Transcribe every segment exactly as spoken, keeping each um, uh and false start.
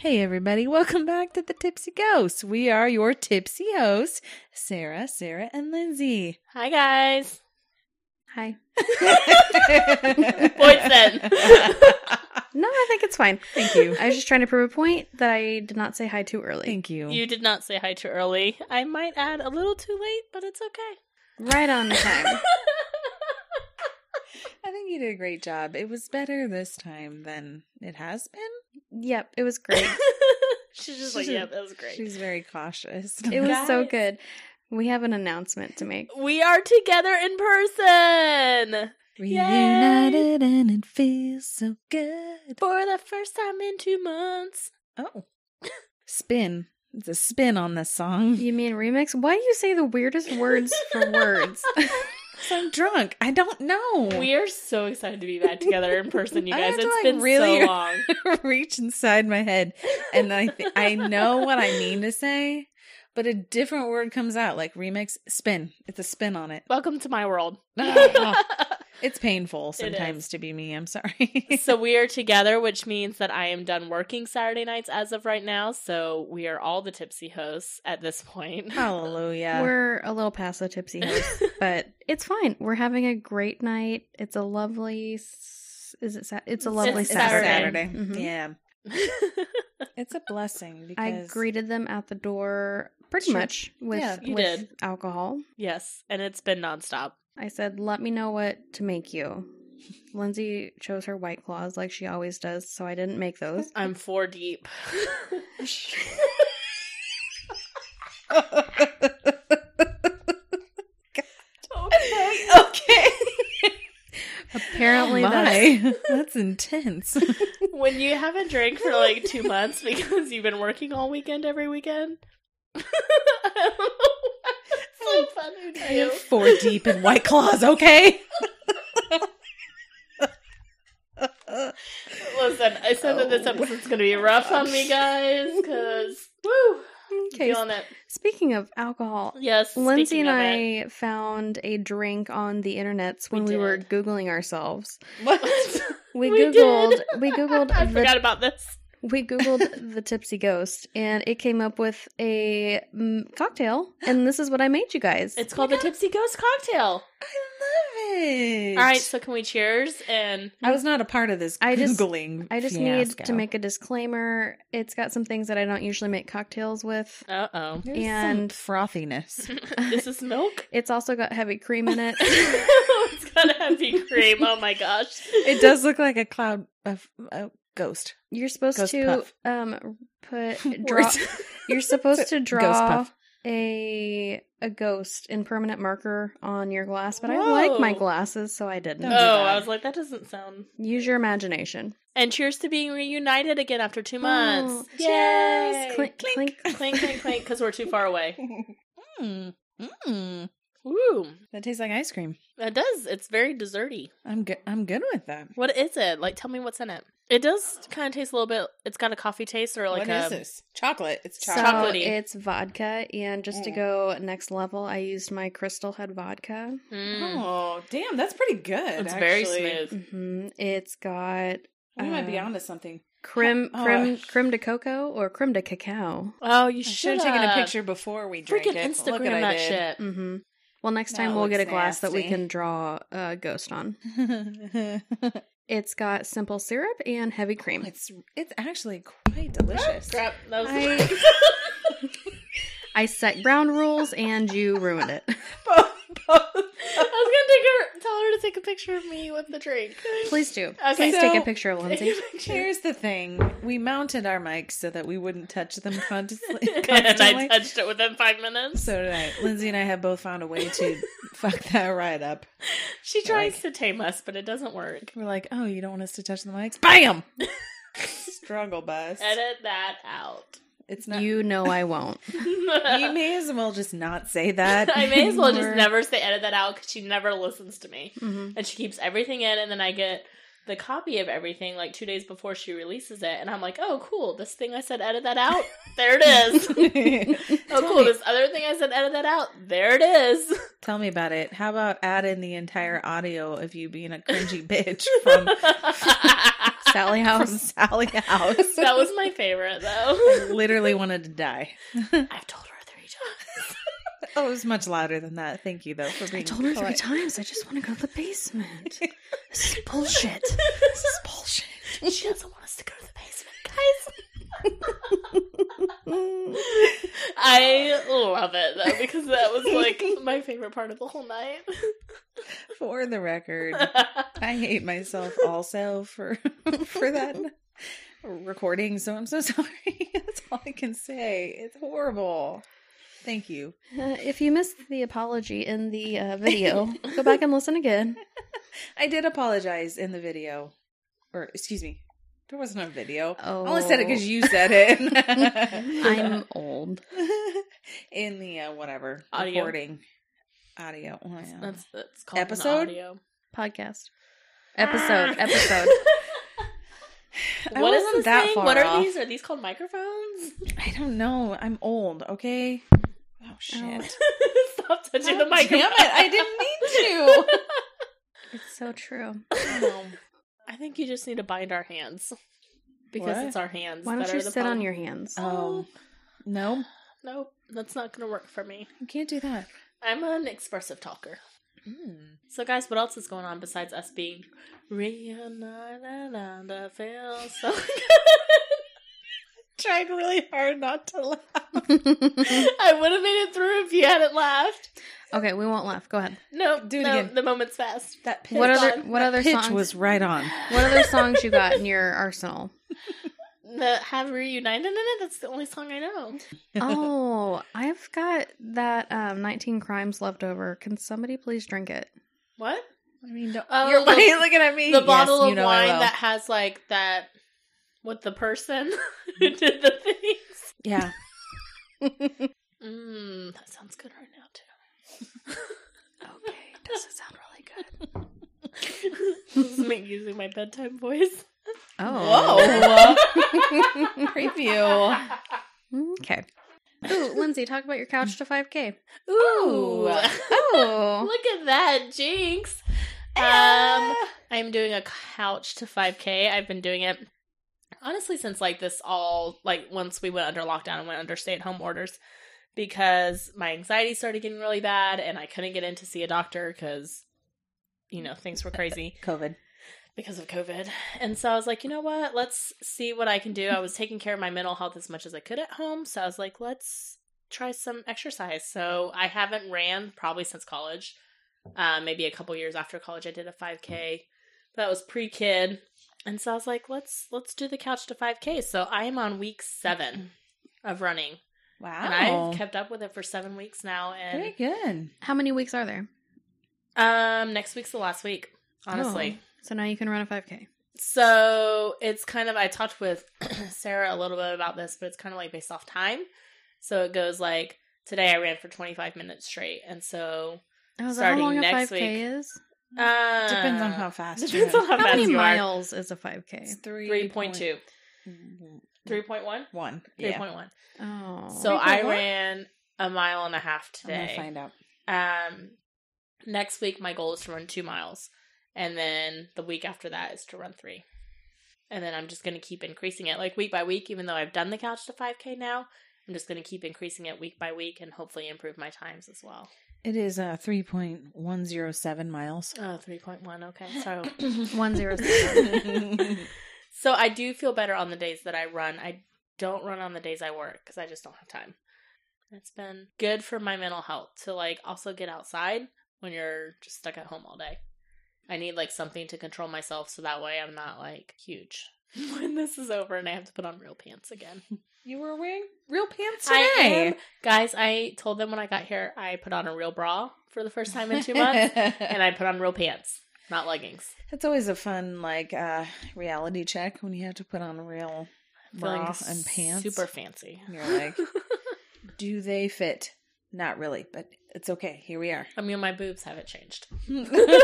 Hey everybody, welcome back to the Tipsy Ghosts. We are your tipsy hosts, Sarah, Sarah, and Lindsay. Hi guys. Hi. Points then. No, I think it's fine. Thank you. I was just trying to prove a point that I did not say hi too early. Thank you. You did not say hi too early. I might add a little too late, but it's okay. Right on time. I think you did a great job. It was better this time than it has been. Yep, it was great. She's just like, yep, that was great. She's very cautious. It was Guys. so good. We have an announcement to make. We are together in person Reunited and it feels so good. for the first time in two months. Oh. Spin. It's a spin on this song. You mean remix? Why do you say the weirdest words for words? So I'm drunk. I don't know. We are so excited to be back together in person, you I guys. have to, It's like, been really so long. reach inside my head, and I th- I know what I mean to say, but a different word comes out, like remix, spin. It's a spin on it. Welcome to my world. It's painful sometimes to be me. I'm sorry. So we are together, which means that I am done working Saturday nights as of right now. So we are all the tipsy hosts at this point. Hallelujah. We're a little past the tipsy host, but it's fine. We're having a great night. It's a lovely. s- Is it? Sa- it's a lovely It's Saturday. Saturday. Mhm. Yeah, it's a blessing because I greeted them at the door pretty Sure. much with, Yeah, you with did. alcohol. Yes, and it's been nonstop. I said, let me know what to make you. Lindsay chose her White Claws like she always does, so I didn't make those. I'm four deep. okay, okay. Apparently, Oh that's, my. That's intense. When you haven't drank for like two months because you've been working all weekend every weekend. I don't know why that's so funny to I you. am four deep in White Claws. Okay. Listen, I said that this Oh. episode's gonna be rough on me, guys, because woo, okay. feeling it. Speaking of alcohol, Yes, Lindsay speaking and of it. I found a drink on the internets when We we, were did. Googling ourselves. What? We, We Googled, did. we Googled, I the, forgot about this. we Googled the Tipsy Ghost, and it came up with a mm, cocktail, and this is what I made you guys. It's called the Tipsy Ghost Cocktail. I love it. All right, so can we cheers? And I was not a part of this I just- Googling I just fiasco. need to make a disclaimer. It's got some things that I don't usually make cocktails with. uh oh, There's and- some frothiness. is this milk? It's also got heavy cream in it. It's got a heavy cream. Oh my gosh. It does look like a cloud of a ghost. You're supposed Ghost to puff. um put draw. Words. You're supposed to Ghost draw puff. a a ghost in permanent marker on your glass, but I like my Whoa. glasses, so I didn't. Don't Oh, do that. I was like, that doesn't sound. Use your imagination. And cheers to being reunited again after two months. Oh, Yay! cheers! Clink, clink. clink, clink, clink, because we're too far away. Mm. Mm. Woo! That tastes like ice cream. It does. It's very desserty. I'm good. I'm good with that. What is it? Like, tell me what's in it. It does kind of taste a little bit. It's got a coffee taste or like What a. is this? Chocolate. It's So chocolate. Chocolatey. it's vodka, and just to Mm. go next level, I used my Crystal Head vodka. Mm. Oh, damn! That's pretty good. It's very actually. smooth. hmm It's got We might be uh, onto something. creme, Oh, creme, I- creme de coco or creme de cacao. Oh, you I should should have taken a picture before we drank Freaking it. Look Instagram what that I did. shit. hmm Well, next That time we'll get a looks glass that we nasty. can draw a ghost on. It's got simple syrup and heavy cream. it's it's actually quite delicious. Crap. That was I- I set ground rules and you ruined it. I was gonna take her, tell her to take a picture of me with the drink. Please do. Okay. Please So- take a picture of Lindsay. Here's the thing: we mounted our mics so that we wouldn't touch them constantly. And constantly. I touched it within five minutes. So did I. Lindsay and I have both found a way to fuck that right up. She tries Like- to tame us, but it doesn't work. We're like, oh, you don't want us to touch the mics? Bam! Struggle bus. Edit that out. It's not. You know I won't. You may as well just not say that. I may as well just anymore. never say edit that out because she never listens to me. hmm And she keeps everything in, and then I get the copy of everything like two days before she releases it, and I'm like, oh, cool, this thing I said edit that out, there it is. Oh, cool, this other thing I said edit that out, there it is. Tell me about it. How about add in the entire audio of you being a cringy bitch from Sally From House. Sally House. That was my favorite, though. I literally wanted to die. I've told her three times. Oh, it was much louder than that. Thank you, though, for I being told her three polite. times. I just want to go to the basement. This is bullshit. This is bullshit. She doesn't want us to go to the basement, guys. I love it, though, because that was, like, my favorite part of the whole night. For the record, I hate myself also for for that recording, so I'm so sorry. That's all I can say. It's horrible. Thank you. Uh, if you missed the apology in the uh, video, go back and listen again. I did apologize in the video. Or, excuse me, there wasn't a video. Oh. I only said it because you said it. I'm old. In the, uh, whatever, Audio. recording. Audio. Oh, yeah. That's, that's called Episode? An audio. Podcast. Episode. Episode. I What is wasn't this that thing? far What are off. these? Are these called microphones? I don't know. I'm old, okay? Oh, shit. Stop touching God the microphone. Damn it, I didn't mean to. It's so true. No. I think you just need to bind our hands. Because What? it's our hands. Why don't that you are the sit on problem. your hands? Um, no, Nope, that's not going to work for me. you can't do that. I'm an expressive talker. Mm. So, guys, what else is going on besides us being reunited and I feel so good? Tried really hard not to laugh. I would have made it through if you hadn't laughed. Okay, we won't laugh. Go ahead. No, Do it no, again. the moment's fast. That pitch, What It's other on. what other pitch songs was right on. What other songs you got in your arsenal? The Have Reunited in it? That's the only song I know. Oh, I've got that um, nineteen Crimes left over. Can somebody please drink it? What? I mean, don't, Oh, you're the- looking at me. The Yes, bottle you of know I wine will. that has, like, that... with the person who did the things. Yeah. Mmm, that sounds good right now, too. Okay, does it sound really good? This is me using my bedtime voice. Whoa. Preview. Okay. Ooh, Lindsay, talk about your couch to five K. Ooh. Oh. Look at that, Jinx. Um, I'm doing a couch to five K. I've been doing it, honestly, since, like, this all, like, once we went under lockdown and went under stay-at-home orders, because my anxiety started getting really bad, and I couldn't get in to see a doctor because, you know, things were crazy. COVID. Because of COVID. And so I was like, you know what? Let's see what I can do. I was taking care of my mental health as much as I could at home. So I was like, let's try some exercise. So I haven't ran probably since college. Uh, maybe a couple years after college, I did a five K. But that was pre-kid. And so I was like, let's let's do the couch to five K. So I am on week seven of running. Wow. And I've kept up with it for seven weeks now. Very And good. How many weeks are there? um, next week's the last week, honestly. Oh, so now you can run a five K. So it's kind of, I talked with Sarah a little bit about this, but it's kind of like based off time. So it goes like, today I ran for twenty-five minutes straight. And so, Oh, is that Starting how long a next five K week. is? uh, Depends on how fast. Depends you on how, How fast many you miles is a five K? It's three are. three point two. Mm-hmm. three point one? One. three Yeah. point one. Oh. So I three point one? ran a mile and a half I'm gonna today. find out. Um, next week, my goal is to run two miles. And then the week after that is to run three. And then I'm just going to keep increasing it, like, week by week, even though I've done the couch to five K now. I'm just going to keep increasing it week by week and hopefully improve my times as well. It is uh, three point one zero seven miles. Oh, three point one. Okay. So, One zero seven. so I do feel better on the days that I run. I don't run on the days I work because I just don't have time. It's been good for my mental health to, like, also get outside when you're just stuck at home all day. I need, like, something to control myself so that way I'm not, like, huge when this is over and I have to put on real pants again. You were wearing real pants I today. am. Guys, I told them when I got here I put on a real bra for the first time in two months and I put on real pants, not leggings. It's always a fun, like, uh, reality check when you have to put on a real Feeling bra and pants. super fancy. And you're like, do they fit? Not really, but it's okay. Here we are. I mean, my boobs haven't changed. Really?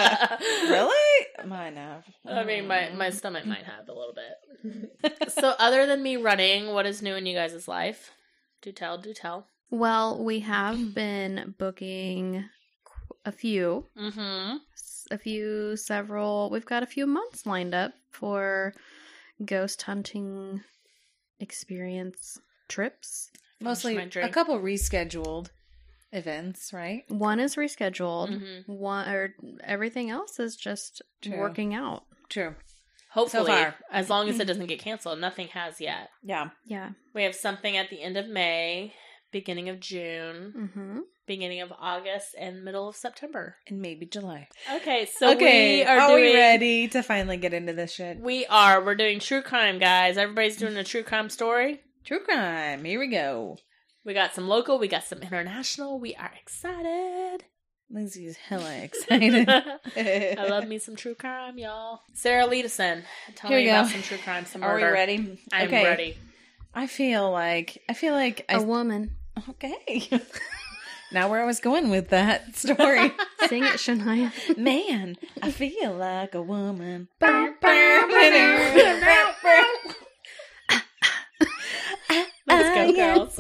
Mine have. I mean, my, my stomach might have a little bit. So, other than me running, what is new in you guys' life? Do tell, do tell. Well, we have been booking a few. Mm-hmm. A few, several. We've got a few months lined up for ghost hunting experience trips. Mostly my a drink. couple rescheduled events, right? One is rescheduled. Mm-hmm. One or everything else is just True. working out. True. Hopefully, So far. as long as it doesn't get canceled. Nothing has yet. Yeah. Yeah. We have something at the end of May, beginning of June, Mm-hmm. beginning of August, and middle of September. And maybe July. Okay, so okay. we are, are doing... we ready to finally get into this shit? We are. We're doing true crime, guys. Everybody's doing a true crime story. True crime. Here we go. We got some local. We got some international. We are excited. Lindsay's hella excited. I love me some true crime, y'all. Sarah, lead us in. Tell Here me we about go. some true crime, some Are murder. we ready? I'm okay. ready. I feel like I feel like I A woman. okay. Now where I was going with that story. Sing it, Shania. Man, I feel like a woman. Let's go, girls.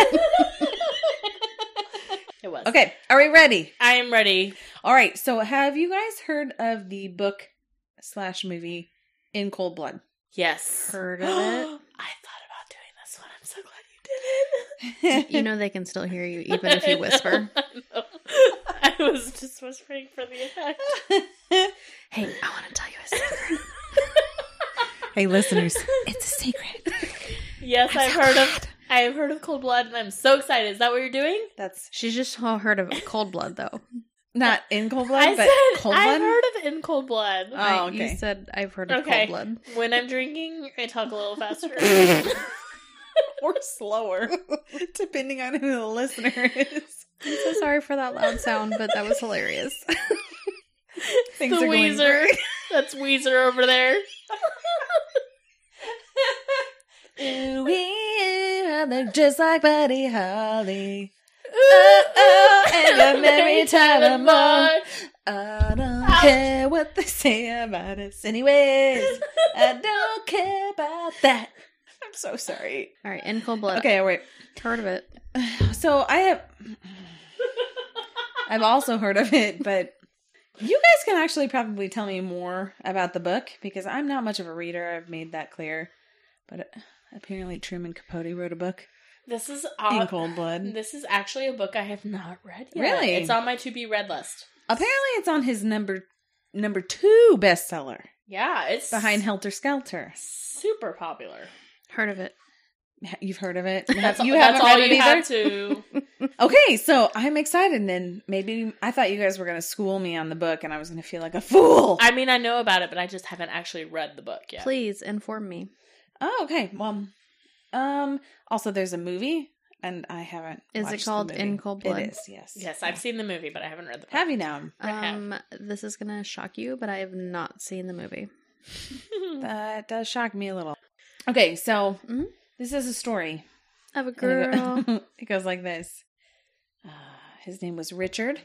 It was. Okay, are we ready? I am ready. All right, so have you guys heard of the book slash movie In Cold Blood? Yes. Heard of it. I thought about doing this one. I'm so glad you did it. You know they can still hear you even if you whisper. I know. I was just whispering for the effect. Hey, I want to tell you a secret. Hey, listeners, it's a secret. Yes, I'm I've so heard glad. of I have heard of Cold Blood, and I'm so excited. Is that what you're doing? That's She's just all heard of Cold Blood, though. not In Cold Blood, I but said Cold I've Blood. heard of In Cold Blood. Oh, I- okay. You said I've heard of Okay. Cold Blood. When I'm drinking, I talk a little faster. Or slower, depending on who the listener is. I'm so sorry for that loud sound, but that was hilarious. Things the are going Weezer. great. That's Weezer over there. Ooh, we look just like Buddy Holly. Oh, oh, and you're Mary Tyler Moore. Moore. I don't Ouch. care what they say about us, anyways. I don't care about that. I'm so sorry. All right, In Cold Blood. Okay, wait. Heard of it. So I have, I've also heard of it, but you guys can actually probably tell me more about the book because I'm not much of a reader. I've made that clear. But uh, apparently Truman Capote wrote a book This is in odd. Cold Blood. This is actually a book I have not read yet. Really? It's on my to be read list. Apparently it's on his number number two bestseller Yeah, it's behind Helter Skelter. super popular. Heard of it. You've heard of it? That's, you that's haven't all read you it have either? to. Okay, so I'm excited and maybe I thought you guys were going to school me on the book and I was going to feel like a fool. I mean, I know about it, but I just haven't actually read the book yet. Please inform me. Oh, okay. Well, um, also there's a movie, and I haven't. Is it watched called the movie. In Cold Blood? It is. Yes. Yes, I've seen the movie, but I haven't read the book. Have you now? I have. Um, this is gonna shock you, but I have not seen the movie. That does shock me a little. Okay, so Mhm. this is a story. Of a And girl. It, go- it goes like this. Uh, his name was Richard.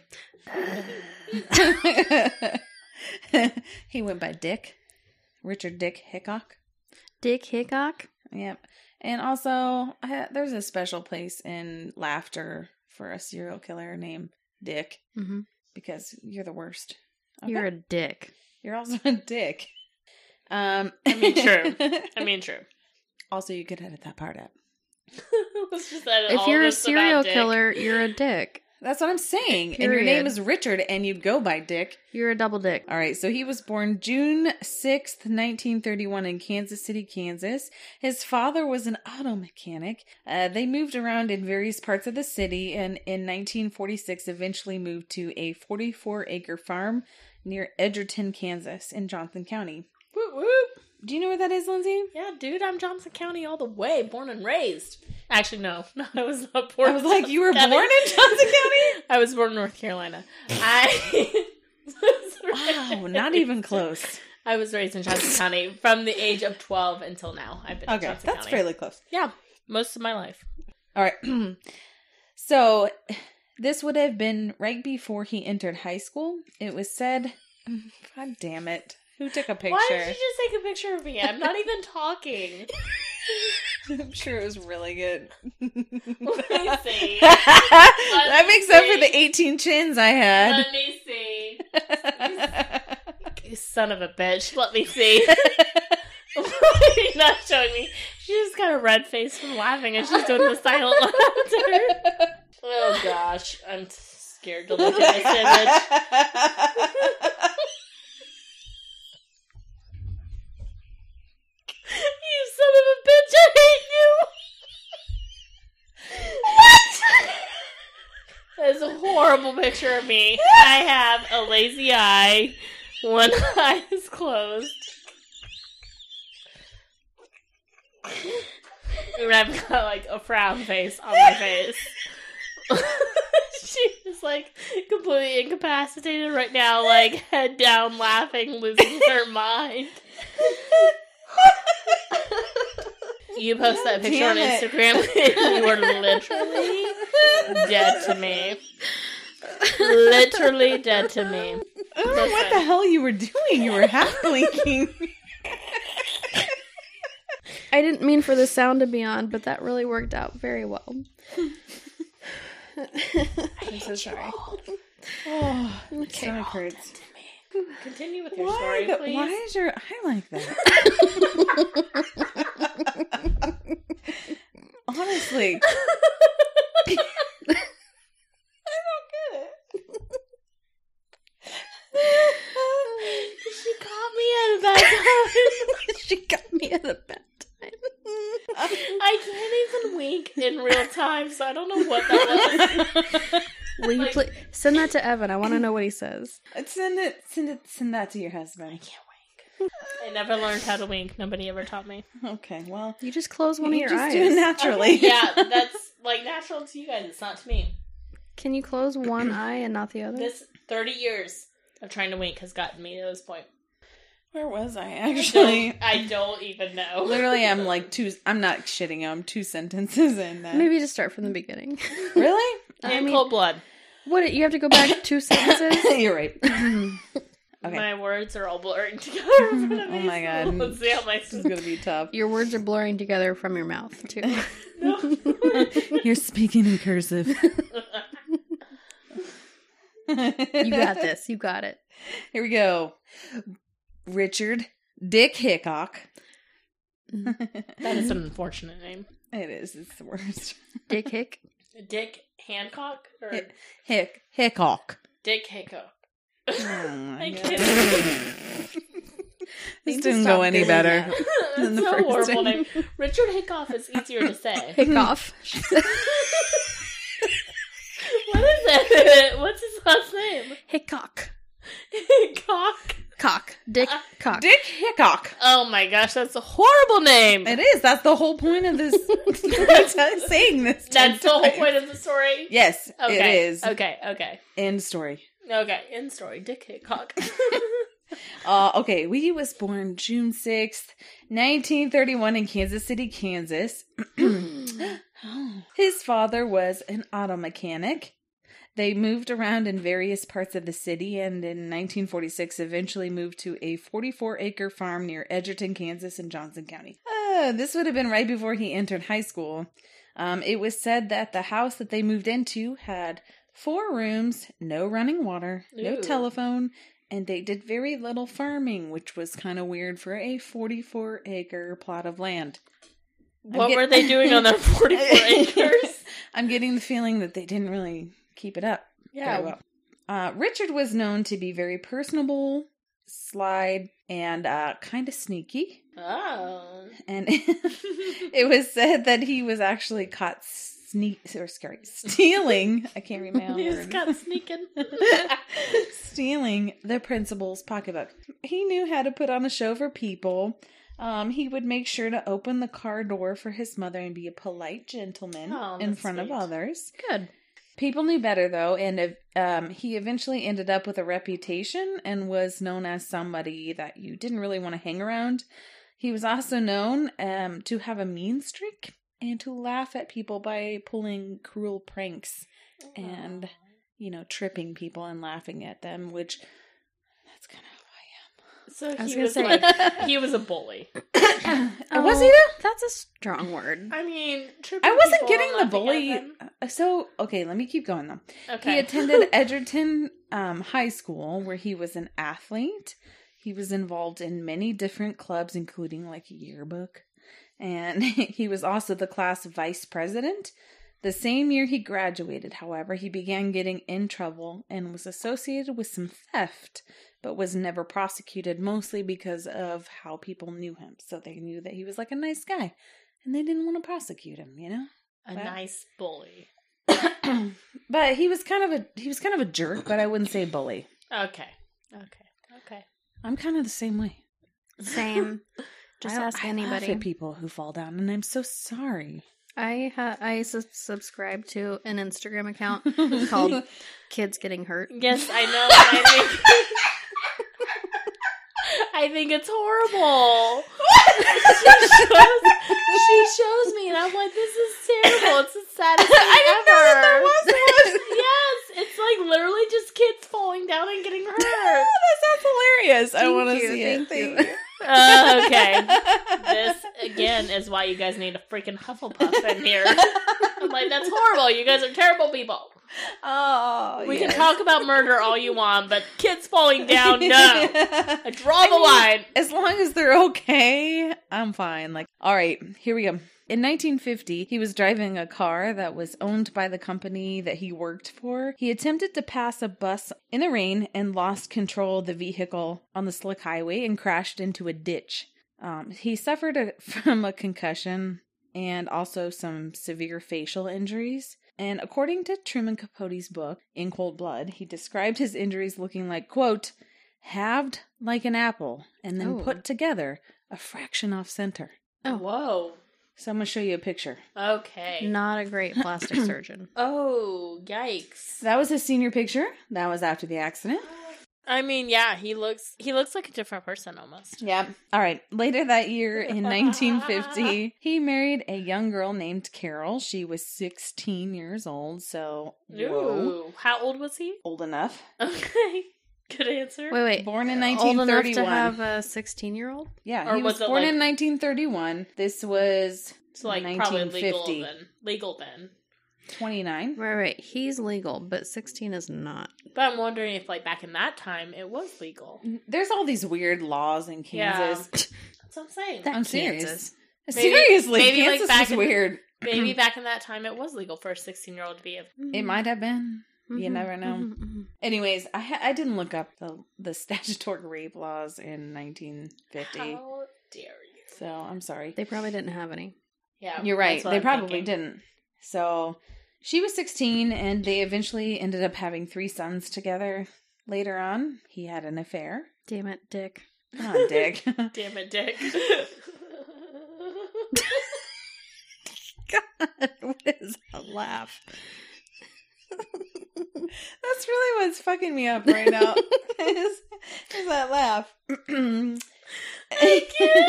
He went by Dick. Richard Dick Hickok. Dick Hickok. Yep. And also, I, there's a special place in Laughter for a serial killer named Dick Mm-hmm. because you're the worst. Okay? You're a dick. You're also a dick. Um, I mean, true. I mean, true. also, you could edit that part out. Let's just edit If all you're a this serial about Dick. killer, you're a dick. That's what I'm saying. And your Period. name is Richard, and you go by Dick. You're a double dick. All right, so he was born June sixth, nineteen thirty-one in Kansas City, Kansas. His father was an auto mechanic. Uh, they moved around in various parts of the city, and in nineteen forty-six eventually moved to a forty-four acre farm near Edgerton, Kansas in Johnson County. Whoop, whoop. Do you know where that is, Lindsay? Yeah, dude, I'm Johnson County all the way, born and raised. Actually, no, no, I was not born. I was like, you were County. born in Johnson County? I was born in North Carolina. I Wow, not even close. I was raised in Johnson County from the age of twelve until now. I've been in Okay, Johnson that's County. fairly close. Yeah, most of my life. All right. So this would have been right before he entered high school. It was said, God damn it. Who took a picture? Why did you just take a picture of me? I'm not even talking. I'm sure it was really good. Let me see. I makes up for the eighteen chins I had. Let me see. You son of a bitch. Let me see. You're not showing me. She just got a red face from laughing and she's doing the silent laughter. Oh gosh. I'm scared to look at this image. You son of a bitch. I hate you. What? That is a horrible picture of me. I have a lazy eye. One eye is closed. And I've got like a frown face on my face. She's like completely incapacitated right now, like head down, laughing, losing her mind. You post that picture on Instagram, and you are literally dead to me. Literally dead to me. I don't know what the hell you were doing. You were half blinking. I didn't mean for the sound to be on, but that really worked out very well. I'm so sorry. Oh, Okay. stomach hurts. Continue with your Why, story, the- please. why is your eye like that? Honestly. She caught me at a bad time. She got me at a bad time. I can't even wink in real time, so I don't know what that was. Will you Like- pl- send that to Evan? I want to know what he says. Send it, send it, send that to your husband. I can't wink. I never learned how to wink. Nobody ever taught me. Okay, well, You just close one you of your just eyes. do it naturally. Okay, yeah, that's like natural to you guys. It's not to me. Can you close one eye and not the other? This thirty years of trying to wink has gotten me to this point. Where was I I actually? don't, I don't even know. Literally, I'm like two. I'm not shitting. I'm two sentences in. That. Maybe just start from the beginning. Really? I In mean, cold blood. what? You have to go back two sentences? You're right. Okay. My words are all blurring together in front of me. Oh my so god. Let's see how my This is gonna be tough. Your words are blurring together from your mouth, too. No. You're speaking in cursive. You got this. You got it. Here we go. Richard Dick Hickok. That is an unfortunate name. It is. It's the worst. Dick Hick. Dick Hancock or Hick. Hick. Hickok. Dick Hickok. Oh my I God. can't. This to didn't stop go any doing better. that. than It's the a first horrible one. name. Richard Hickok is easier to say. Hickoff. What is it? What's his last name? Hickok. Hickok. Cock. Dick Cock. Dick Hickok. Oh my gosh, that's a horrible name. It is. That's the whole point of this. That's saying this. That's the whole times. point of the story. Yes, Okay. it is. Okay. Okay. End story. Okay. End story. Dick Hickok. Uh, okay, he was born June sixth, nineteen thirty-one in Kansas City, Kansas. His father was an auto mechanic. They moved around in various parts of the city and in nineteen forty-six eventually moved to a forty-four acre farm near Edgerton, Kansas in Johnson County. Uh, this would have been right before he entered high school. Um, it was said that the house that they moved into had four rooms, no running water, no Ooh. telephone, and they did very little farming, which was kind of weird for a forty-four acre plot of land. What get- were they doing on their forty-four acres? I'm getting the feeling that they didn't really keep it up Yeah. very well. Uh, Richard was known to be very personable, sly, and uh, kind of sneaky. Oh. And it was said that he was actually caught sneak or sorry, stealing. I can't read my own He words. just got sneaking. Stealing the principal's pocketbook. He knew how to put on a show for people. Um, he would make sure to open the car door for his mother and be a polite gentleman Oh, in that's front sweet. of others. Good. People knew better, though, and um, he eventually ended up with a reputation and was known as somebody that you didn't really want to hang around. He was also known um, to have a mean streak and to laugh at people by pulling cruel pranks and, you know, tripping people and laughing at them, which that's kind of So I was he gonna was say- like, he was a bully. Oh, was he Oh, though? That's a strong word. I mean, tripping I wasn't people getting and the laughing bully. at them. uh, So, okay, let me keep going though. Okay. He attended Edgerton um, High School, where he was an athlete. He was involved in many different clubs, including like a yearbook. And he was also the class vice president. The same year he graduated, however, he began getting in trouble and was associated with some theft, but was never prosecuted, mostly because of how people knew him. So they knew that he was like a nice guy, and they didn't want to prosecute him, you know? a Well. nice bully. But he was kind of a he was kind of a jerk, but I wouldn't say bully. Okay. Okay. Okay. I'm kind of the same way. Same. Just I, ask I anybody. laugh at people who fall down, and I'm so sorry. I ha- I su- subscribe to an Instagram account called Kids Getting Hurt. Yes, I know. I think, I think it's horrible. she, shows, she shows me, and I'm like, this is terrible. It's the saddest thing I didn't ever. know that there was one. Yes, it's like literally just kids falling down and getting hurt. That sounds hilarious. I Thank want to you, see it. thank Thank you. you. Uh, okay. This, again, is why you guys need a freaking Hufflepuff in here. I'm like, that's horrible. You guys are terrible people. Oh, We yes. can talk about murder all you want, but kids falling down, no. I draw the I mean, line. As long as they're okay, I'm fine. Like, all right, here we go. In nineteen fifty, he was driving a car that was owned by the company that he worked for. He attempted to pass a bus in the rain and lost control of the vehicle on the slick highway and crashed into a ditch. Um, he suffered a, from a concussion and also some severe facial injuries. And according to Truman Capote's book, In Cold Blood, he described his injuries looking like, quote, halved like an apple and then Oh. put together a fraction off center. Oh. Whoa. So I'm going to show you a picture. Okay. Not a great plastic surgeon. Oh, yikes. That was his senior picture. That was after the accident. I mean, yeah, he looks he looks like a different person almost. Yeah. All right. Later that year in nineteen fifty, he married a young girl named Carol. She was sixteen years old. So, whoa, Ooh. How old was he? old enough. Okay. Good answer. Wait, wait. Born in Old nineteen enough thirty-one. to have a sixteen-year-old? Yeah, Or he was, was it born like- in nineteen thirty-one. This was So like probably legal nineteen fifty. then. Legal then. twenty-nine. Right, right. He's legal, but sixteen is not. But I'm wondering if like back in that time it was legal. There's all these weird laws in Kansas. That's what I'm saying. That I'm serious. Kansas. Maybe- Seriously, maybe, like, Kansas back is in- weird. Maybe back in that time it was legal for a sixteen year old to be a It might have been. You Mhm, never know. mhm, mhm. Anyways, I ha- I didn't look up the the statutory rape laws in nineteen fifty, How dare you? so I'm sorry. They probably didn't have any. Yeah. You're right. that's what They I'm probably thinking. didn't. So she was sixteen, and they eventually ended up having three sons together. Later on, he had an affair. Damn it, Dick. Come on, Dick. Damn it, Dick. God, what is a laugh? That's really what's fucking me up right now. is, is that laugh? I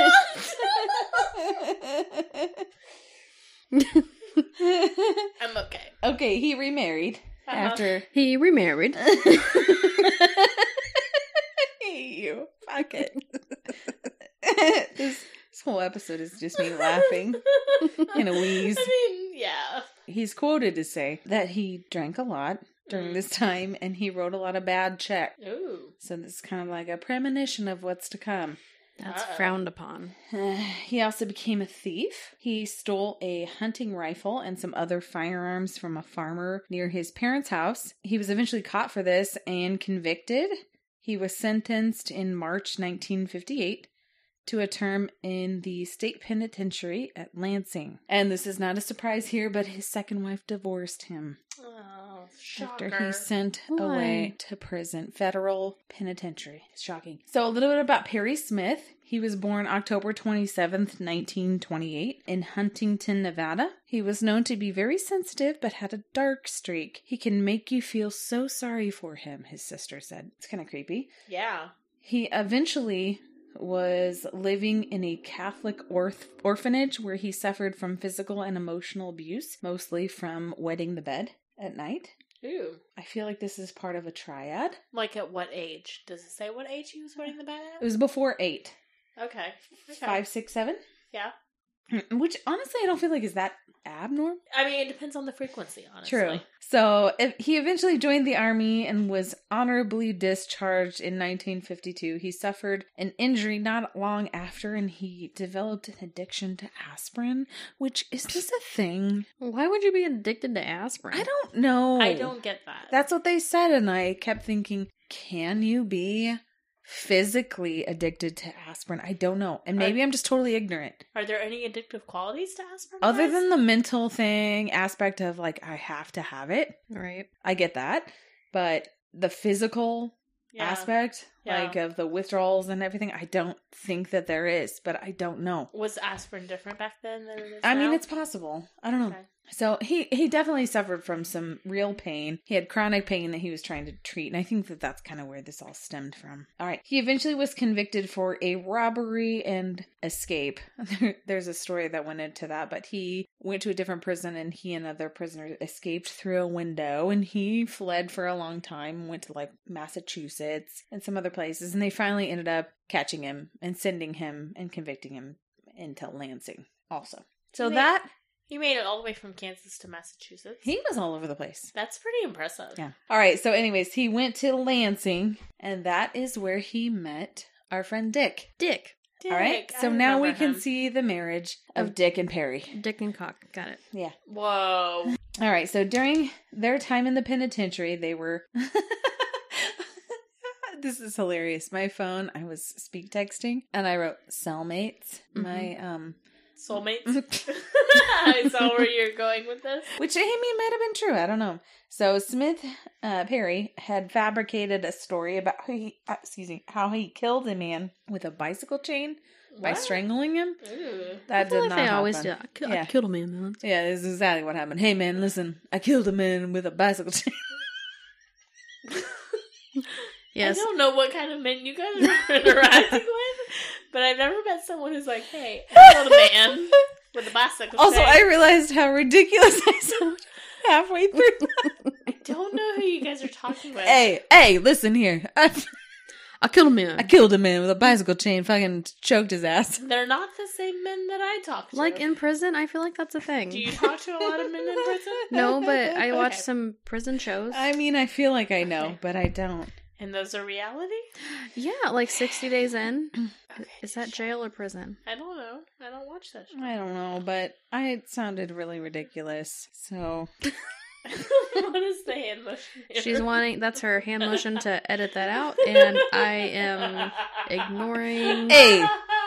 I'm okay. Okay, he remarried Uh-huh. after. He remarried. You fuck it. this, this whole episode is just me laughing in a wheeze. I mean, yeah. He's quoted to say that he drank a lot during Mm. this time and he wrote a lot of bad checks. Ooh. So this is kind of like a premonition of what's to come. That's Uh-oh. frowned upon. Uh, he also became a thief. He stole a hunting rifle and some other firearms from a farmer near his parents' house. He was eventually caught for this and convicted. He was sentenced in March nineteen fifty-eight to a term in the state penitentiary at Lansing. And this is not a surprise here, but his second wife divorced him Oh, shocker. after he sent Why? away to prison, federal penitentiary. Shocking. So a little bit about Perry Smith. He was born October twenty-seventh, nineteen twenty-eight in Huntington, Nevada. He was known to be very sensitive but had a dark streak. He can make you feel so sorry for him, his sister said. It's kind of creepy. Yeah. He eventually was living in a Catholic orth- orphanage where he suffered from physical and emotional abuse, mostly from wetting the bed at night. Ooh. I feel like this is part of a triad. Like at what age? Does it say what age he was putting the bed It at? was before eight. Okay. okay. Five, six, seven? Yeah. Which, honestly, I don't feel like is that abnormal. I mean, it depends on the frequency, honestly. True. So, if he eventually joined the army and was honorably discharged in nineteen fifty-two. He suffered an injury not long after, and he developed an addiction to aspirin, which is this a thing? Why would you be addicted to aspirin? I don't know. I don't get that. That's what they said, and I kept thinking, can you be physically addicted to aspirin? I don't know. And maybe Are, I'm just totally ignorant. Are there any addictive qualities to aspirin? Other guys? than the mental thing aspect of like, I have to have it. Right. I get that. But the physical yeah. aspect, Yeah. like of the withdrawals and everything, I don't think that there is, but I don't know. Was aspirin different back then than it is I now? mean, it's possible. I don't know. Okay. So he, he definitely suffered from some real pain. He had chronic pain that he was trying to treat. And I think that that's kind of where this all stemmed from. All right. He eventually was convicted for a robbery and escape. There's a story that went into that, but he went to a different prison and he and other prisoners escaped through a window, and he fled for a long time, went to like Massachusetts and some other places. And they finally ended up catching him and sending him and convicting him into Lansing also. So He made- that... He made it all the way from Kansas to Massachusetts. He was all over the place. That's pretty impressive. Yeah. All right. So anyways, he went to Lansing, and that is where he met our friend Dick. Dick. Dick, All right. I So now we remember can him. see the marriage of Of- Dick and Perry. Dick and Cock. Got it. Yeah. Whoa. All right. So during their time in the penitentiary, they were... This is hilarious. My phone, I was speak texting, and I wrote cellmates. Mhm. My, um... Soulmates. I saw where you're going with this. Which, I mean, might have been true. I don't know. So Smith uh, Perry had fabricated a story about how he, uh, excuse me, how he killed a man with a bicycle chain by What? strangling him. Ooh. That I feel did like not they happen. always do. I, ki- I Yeah. killed a man, man. Yeah, this is exactly what happened. Hey, man, listen, I killed a man with a bicycle chain. Yes. I don't know what kind of men you guys are interacting with, but I've never met someone who's like, hey, I killed a man with a bicycle Also, chain. I realized how ridiculous I sounded halfway through. I don't know who you guys are talking about. Hey, hey, listen here. I, I killed a man. I killed a man with a bicycle chain, fucking choked his ass. They're not the same men that I talk to. Like in prison, I feel like that's a thing. Do you talk to a lot of men in prison? No, but I watch Okay. some prison shows. I mean, I feel like I know, Okay. but I don't. And those are reality? Yeah, like sixty days in. Okay. Is that jail or prison? I don't know. I don't watch that show. I don't know, but I it sounded really ridiculous. So What is the hand motion here? She's wanting, that's her hand motion to edit that out, and I am ignoring. Hey.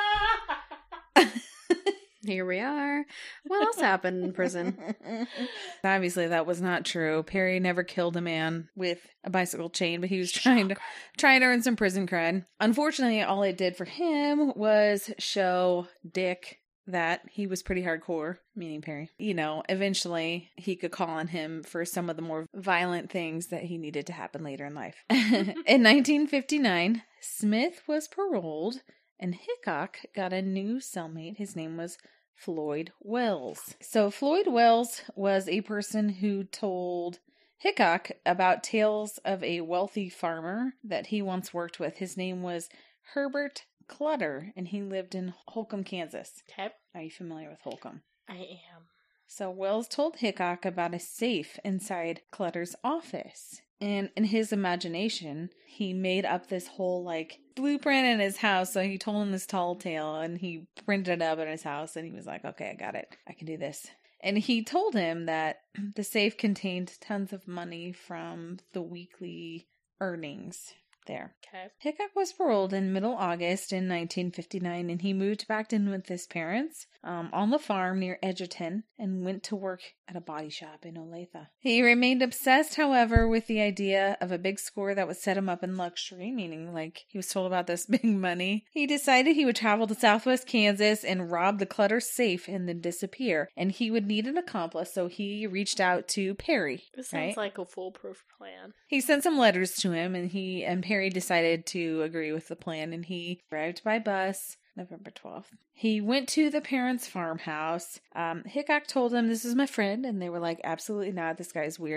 Here we are. What else happened in prison? Obviously that was not true. Perry never killed a man with a bicycle chain, but he was trying to trying to earn some prison cred. Unfortunately, all it did for him was show Dick that he was pretty hardcore, meaning Perry. You know, eventually he could call on him for some of the more violent things that he needed to happen later in life. In nineteen fifty-nine, Smith was paroled, and Hickok got a new cellmate. His name was Floyd Wells. So Floyd Wells was a person who told Hickok about tales of a wealthy farmer that he once worked with. His name was Herbert Clutter, and he lived in Holcomb, Kansas. Okay. Are you familiar with Holcomb? I am. So Wells told Hickok about a safe inside Clutter's office. And in his imagination, he made up this whole, like, blueprint in his house. So he told him this tall tale, and he printed it up in his house, and he was like, okay, I got it. I can do this. And he told him that the safe contained tons of money from the weekly earnings there. Okay. Hickok was paroled in middle August in nineteen fifty-nine, and he moved back in with his parents um, on the farm near Edgerton and went to work at a body shop in Olathe. He remained obsessed, however, with the idea of a big score that would set him up in luxury, meaning like he was told about this big money. He decided he would travel to southwest Kansas and rob the Clutter safe and then disappear, and he would need an accomplice, so he reached out to Perry. This sounds right? like a foolproof plan. He sent some letters to him, and he and Perry decided to agree with the plan, and he arrived by bus November twelfth. He went to the parents' farmhouse. Um, Hickok told him, this is my friend, and they were like, absolutely not, this guy's weird.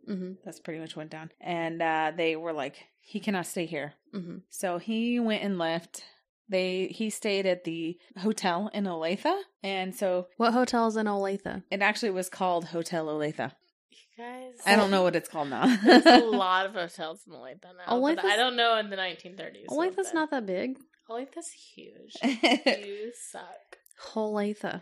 Mm-hmm. That's pretty much went down. And uh, they were like, he cannot stay here. Mm-hmm. So he went and left. They He stayed at the hotel in Olathe. And so What hotel is in Olathe? it actually was called Hotel Olathe. You guys, I don't know what it's called now. There's a lot of hotels in Olathe now, but Olathe's- I don't know in the nineteen thirties. Olathe's not that big. Olathe's huge. You suck. Olathe.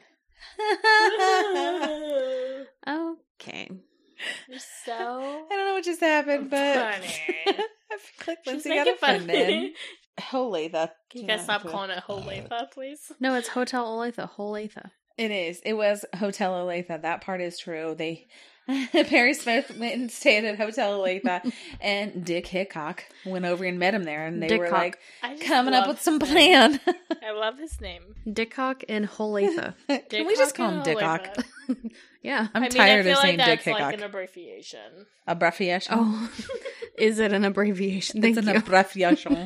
Okay. You're so I don't know what just happened, but funny. I feel like She's Lindsay got making fun of offended. me. Holathe. Can you guys stop calling it Olathe, please? No, it's Hotel Olathe. Olathe. It is. It was Hotel Olathe. That part is true. They Perry Smith went and stayed at Hotel Olathe, and Dick Hickok went over and met him there, and they Dick were Cock. like I just coming up love with some his plan. name. I love his name. Dickcock and Olathe. Can we just call him and Dick Hickok? Olathe. Yeah. I'm I mean, tired I feel of like saying that's Dick Hickok. like an abbreviation. Abbreviation. Oh, is it an abbreviation? Thank it's an you. abbreviation.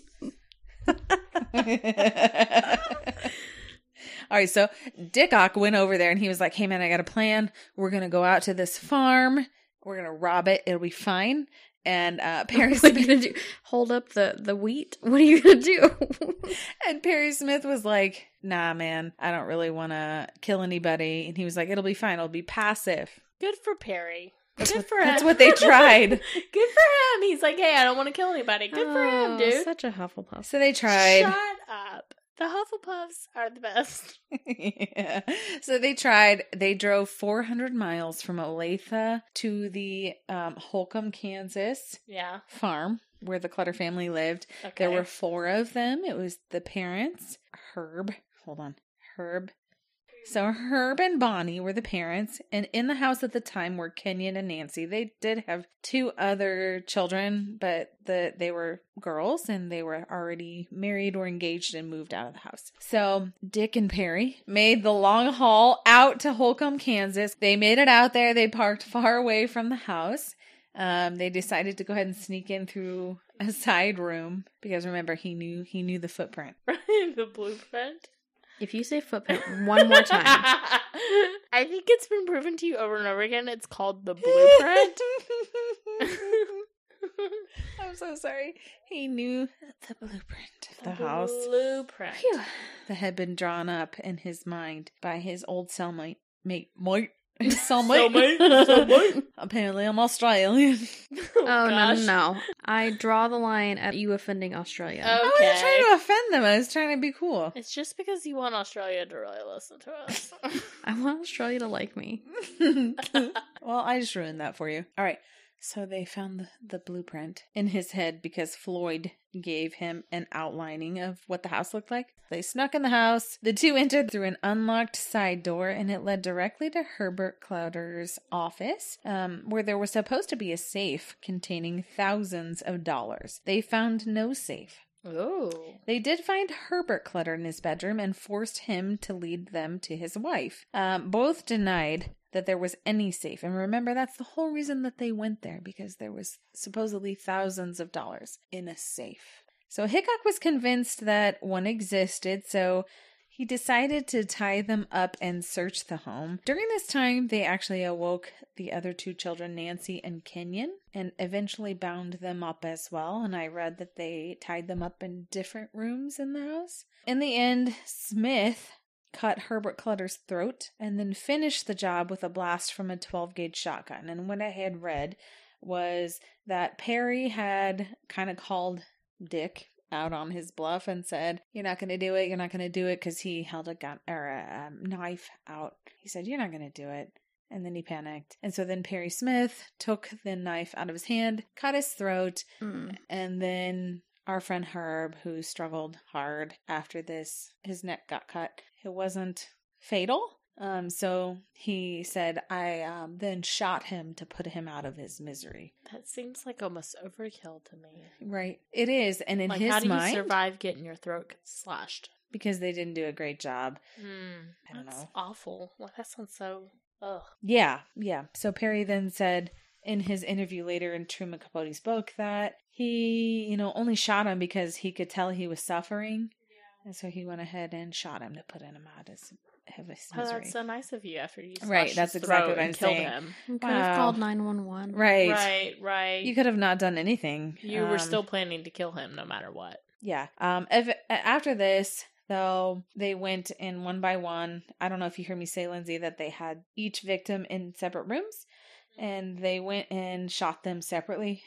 All right, so Dickock went over there and he was like, hey man, I got a plan. We're going to go out to this farm. We're going to rob it. It'll be fine. And uh, Perry What are Smith, you gonna do? Hold up the, the wheat? What are you gonna do? and Perry Smith was like, nah, man, I don't really want to kill anybody. And he was like, it'll be fine. It'll be passive. Good for Perry. That's Good what, for him. that's what they tried. Good for him. He's like, hey, I don't want to kill anybody. Good for him, Oh, dude. Such a Hufflepuff. So they tried. Shut up. The Hufflepuffs are the best. Yeah. So they tried. They drove four hundred miles from Olathe to the um, Holcomb, Kansas Yeah. farm where the Clutter family lived. Okay. There were four of them. It was the parents, Herb. Hold on. Herb. So Herb and Bonnie were the parents, and in the house at the time were Kenyon and Nancy. They did have two other children, but the they were girls, and they were already married or engaged and moved out of the house. So Dick and Perry made the long haul out to Holcomb, Kansas. They made it out there. They parked far away from the house. Um, they decided to go ahead and sneak in through a side room because remember he knew he knew the footprint. The blueprint. If you say footprint one more time. I think it's been proven to you over and over again. It's called the blueprint. I'm so sorry. He knew the blueprint of the, The house Blueprint. Phew. that had been drawn up in his mind by his old cellmate. Mate, mate. His cellmate. Cellmate, cellmate. Apparently I'm Australian. Oh, no, gosh. no, no. I draw the line at you offending Australia. I wasn't trying Okay. to offend them. I was trying to be cool. It's just because you want Australia to really listen to us. I want Australia to like me. Well, I just ruined that for you. All right. So they found the, the blueprint in his head because Floyd gave him an outlining of what the house looked like. They snuck in the house. The two entered through an unlocked side door, and it led directly to Herbert Clutter's office, um, where there was supposed to be a safe containing thousands of dollars. They found no safe. Ooh. They did find Herbert Clutter in his bedroom and forced him to lead them to his wife. Um, both denied that there was any safe. And remember, that's the whole reason that they went there, because there was supposedly thousands of dollars in a safe. So Hickok was convinced that one existed, so he decided to tie them up and search the home. During this time, they actually awoke the other two children, Nancy and Kenyon, and eventually bound them up as well. And I read that they tied them up in different rooms in the house. In the end, Smith cut Herbert Clutter's throat and then finished the job with a blast from a twelve gauge shotgun. And what I had read was that Perry had kind of called Dick out on his bluff and said, you're not going to do it, you're not going to do it, because he held a gun or a um, knife out. He said, you're not going to do it. And then he panicked. And so then Perry Smith took the knife out of his hand, cut his throat, Mm. and then our friend Herb, who struggled hard after this, his neck got cut. It wasn't fatal. Um, so he said, I um, then shot him to put him out of his misery. That seems like almost overkill to me. Right. It is. And in Like, his how do mind, you survive getting your throat slashed? because they didn't do a great job. Hmm. I don't That's know. awful. Like, that sounds so. Ugh. Yeah. Yeah. So Perry then said in his interview later in Truman Capote's book that he, you know, only shot him because he could tell he was suffering. And so he went ahead and shot him to put him out of his, of his Oh, misery. that's so nice of you after you Right, slashed that's his exactly throat what and I'm killed saying. him. You could Wow. have called nine one one. Right. Right, right. You could have not done anything. You were Um, still planning to kill him no matter what. Yeah. Um. If, after this, though, they went in one by one. I don't know if you heard me say, Lindsay, that they had each victim in separate rooms, and they went and shot them separately.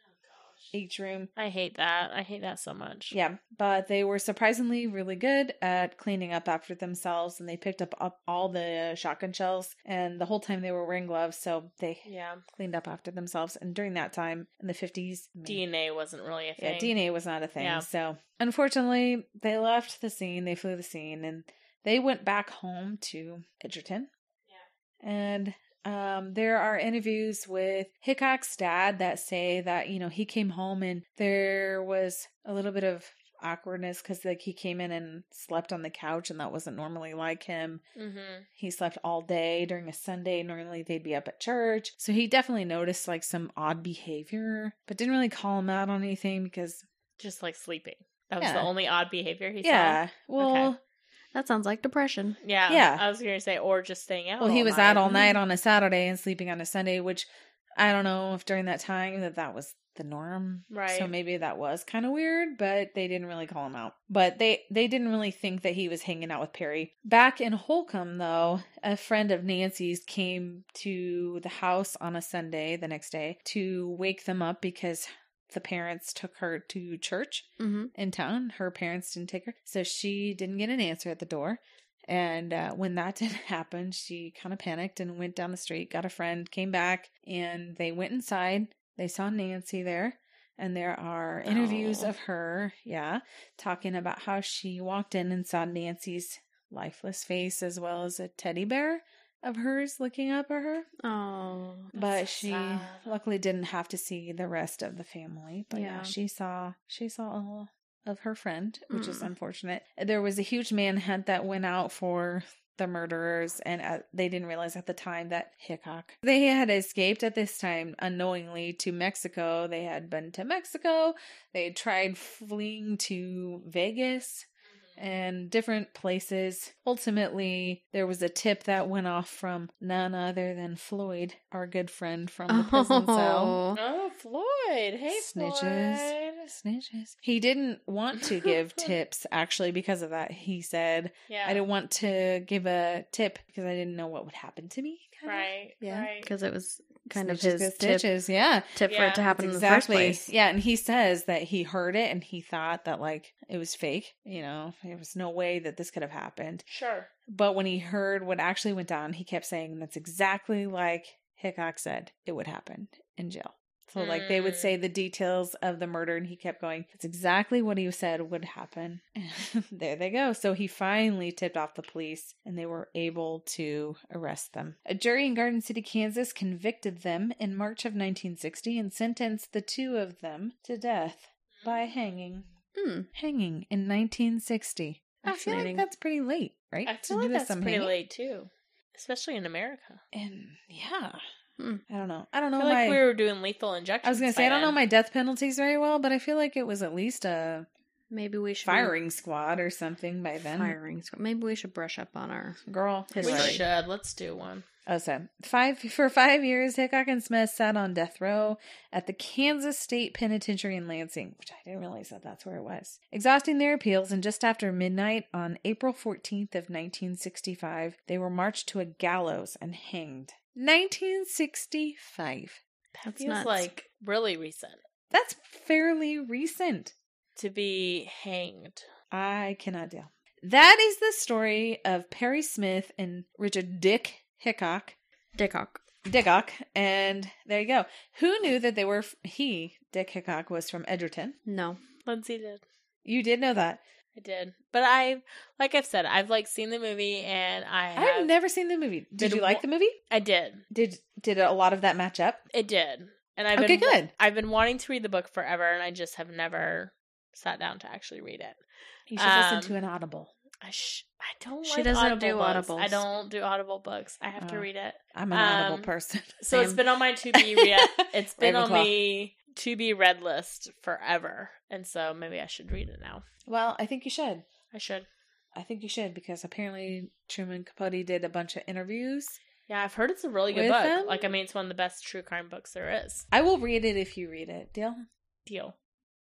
Each room. I hate that. I hate that so much. Yeah, but they were surprisingly really good at cleaning up after themselves, and they picked up, up all the shotgun shells, and the whole time they were wearing gloves, so they Yeah. cleaned up after themselves. And during that time, in the fifties, D N A wasn't really a thing. yeah, D N A was not a thing. Yeah. So unfortunately, they left the scene, they flew the scene, and they went back home to Edgerton. Yeah. And Um, there are interviews with Hickok's dad that say that, you know, he came home and there was a little bit of awkwardness because, like, he came in and slept on the couch, and that wasn't normally like him. Mm-hmm. He slept all day during a Sunday. Normally they'd be up at church. So he definitely noticed, like, some odd behavior, but didn't really call him out on anything because... Just, like, sleeping. That was Yeah. the only odd behavior he Yeah. saw? Well... Okay. That sounds like depression. Yeah. Yeah. I was going to say, or just staying out Well, he all was night. out all night on a Saturday and sleeping on a Sunday, which I don't know if during that time that that was the norm. Right. So maybe that was kind of weird, but they didn't really call him out. But they, they didn't really think that he was hanging out with Perry. Back in Holcomb, though, a friend of Nancy's came to the house on a Sunday the next day to wake them up because the parents took her to church Mm-hmm. in town. Her parents didn't take her. So she didn't get an answer at the door. And uh, when that didn't happen, she kind of panicked and went down the street, got a friend, came back, and they went inside. They saw Nancy there. And there are interviews Oh. of her, yeah, talking about how she walked in and saw Nancy's lifeless face as well as a teddy bear of hers looking up at her. Oh. But so she sad. luckily didn't have to see the rest of the family. But yeah, Yeah. she saw she saw all of her friend, which is Mm. unfortunate. There was a huge manhunt that went out for the murderers, and uh, they didn't realize at the time that Hickok, they had escaped at this time unknowingly to Mexico. They had been to Mexico. They had tried fleeing to Vegas and different places. Ultimately, there was a tip that went off from none other than Floyd, our good friend from the prison cell. Oh. Oh, Floyd. Hey, Snitches. Floyd. Snitches. He didn't want to give tips, actually, because of that. He said, Yeah. I didn't want to give a tip because I didn't know what would happen to me. kind of. Right. Yeah. Right. Because it was kind of Snitches his get tip, stitches, yeah. tip for Yeah, it to happen That's in the first place. Yeah, and he says that he heard it and he thought that, like, it was fake. You know, there was no way that this could have happened. Sure. But when he heard what actually went down, he kept saying that's exactly like Hickok said it would happen in jail. So, like, they would Mm. say the details of the murder, and he kept going, that's exactly what he said would happen. And there they go. So he finally tipped off the police, and they were able to arrest them. A jury in Garden City, Kansas convicted them in March of nineteen sixty and sentenced the two of them to death by hanging. Hmm. Hanging in nineteen sixty. I feel like Fascinating. that's pretty late, right? I To feel like do that's some pretty hanging? late, too. Especially in America. And yeah. Hmm. I don't know. I don't I know feel my... like we were doing lethal injections. I was going to say, by I don't know then. my death penalties very well, but I feel like it was at least a Maybe we should firing squad or something by then. firing squad. Maybe we should brush up on our. Girl. We History. should. Let's do one. Oh, so five for five years, Hickok and Smith sat on death row at the Kansas State Penitentiary in Lansing, which I didn't realize that that's where it was. Exhausting their appeals, and just after midnight on April fourteenth of nineteen sixty-five, they were marched to a gallows and hanged. nineteen sixty-five. That That's feels nuts. like really recent That's fairly recent. to be hanged. I cannot deal. That is the story of Perry Smith and Richard Dick Hickok. Dickok. Dickok. And there you go. Who knew that they were, he, Dick Hickok, was from Edgerton? No. Lindsay did. You did know that. I did. But I, like I've said, I've like seen the movie and I have. I've never seen the movie. Did been you like wa- the movie? I did. Did did a lot of that match up? It did. And I've Okay, been, good. I've been wanting to read the book forever and I just have never sat down to actually read it. You should Um, listen to an Audible. I sh- I don't She like doesn't Audible do books. Audibles. I don't do Audible books. I have to Oh. read it. I'm an Audible um, person. So it's Same. been on my to be read. It's been on Ravenclaw. the to be read list forever, and so maybe I should read it now. Well, I think you should. I should. I think you should, because apparently Truman Capote did a bunch of interviews. Yeah, I've heard it's a really good With book. them? Like, I mean, it's one of the best true crime books there is. I will read it if you read it. Deal? Deal.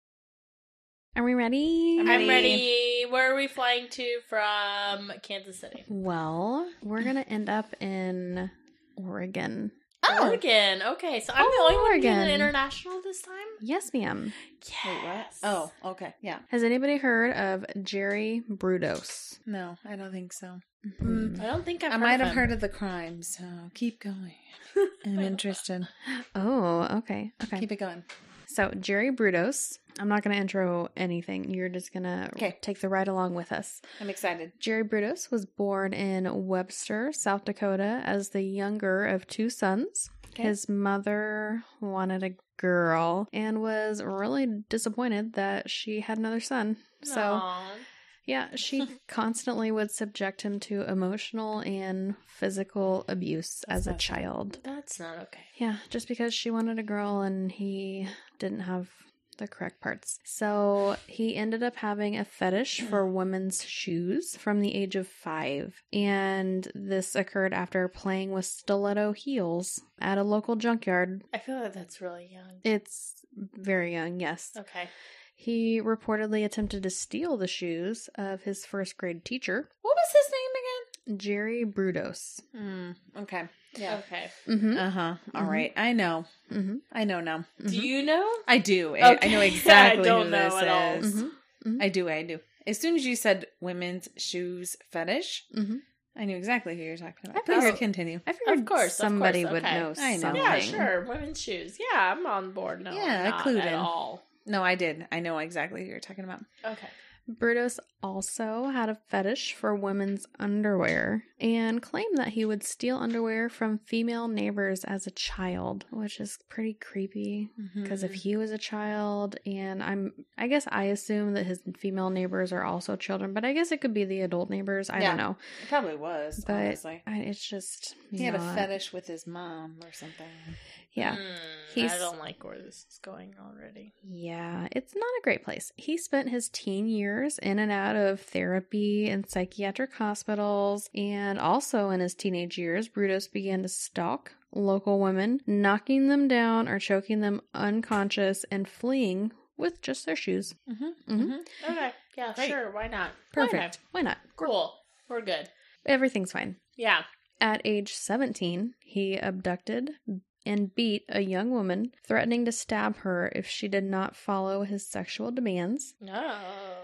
Are we ready? I'm I'm ready. ready. Where are we flying to from Kansas City? Well, we're going to end up in Oregon. Oh. Oregon. Okay, so I'm Oh, the only one being Oregon. international this time? Yes, ma'am. Wait, what? Oh, okay. Yeah. Has anybody heard of Jerry Brudos? No, I don't think so. Mhm. I don't think I've I heard might of have him. heard of the crime, so keep going. I'm interested. Oh, okay. Okay. Keep it going. So, Jerry Brudos, I'm not going to intro anything. You're just going to Okay. take the ride along with us. I'm excited. Jerry Brudos was born in Webster, South Dakota, as the younger of two sons. Okay. His mother wanted a girl and was really disappointed that she had another son. So, Aw. yeah, she constantly would subject him to emotional and physical abuse That's as a not fair. child. That's not okay. Yeah, just because she wanted a girl and he didn't have the correct parts. So he ended up having a fetish for women's shoes from the age of five. And this occurred after playing with stiletto heels at a local junkyard. I feel like that's really young. It's very young, yes. Okay. He reportedly attempted to steal the shoes of his first grade teacher, What was his name Jerry Brudos. again? Mm, okay. Yeah. Okay. Mm-hmm. Uh huh. All Mhm. right. I know. Mm-hmm. I know now. Do you know? I do. I, I Okay. know I exactly don't who know this at all. is. Mm-hmm. I do. I do. As soon as you said women's shoes fetish, Mm-hmm. I knew exactly who you're talking I about. figured- Please continue. I figured Of course, of somebody course, would okay. know I know. something. Yeah, sure. Women's shoes. Yeah, I'm on board. No, Yeah, I'm not clued at in. all. No, I did. I know exactly who you're talking about. Okay. Brudos also had a fetish for women's underwear and claimed that he would steal underwear from female neighbors as a child, which is pretty creepy because if he was a child, and I'm I guess I assume that his female neighbors are also children, but I guess it could be the adult neighbors. I Yeah. don't know. It probably was, But honestly. I, it's just He had a not- fetish with his mom or something. Yeah. Hmm, He's- I don't like where this is going already. Yeah, it's not a great place. He spent his teen years in and out of therapy and psychiatric hospitals, and also in his teenage years, Brudos began to stalk local women, knocking them down or choking them unconscious and fleeing with just their shoes. Mm-hmm. Mhm. Okay. Yeah, Great. sure. Why not? Perfect. Why not? Cool. We're good. Everything's fine. Yeah. At age seventeen, he abducted and beat a young woman, threatening to stab her if she did not follow his sexual demands. No.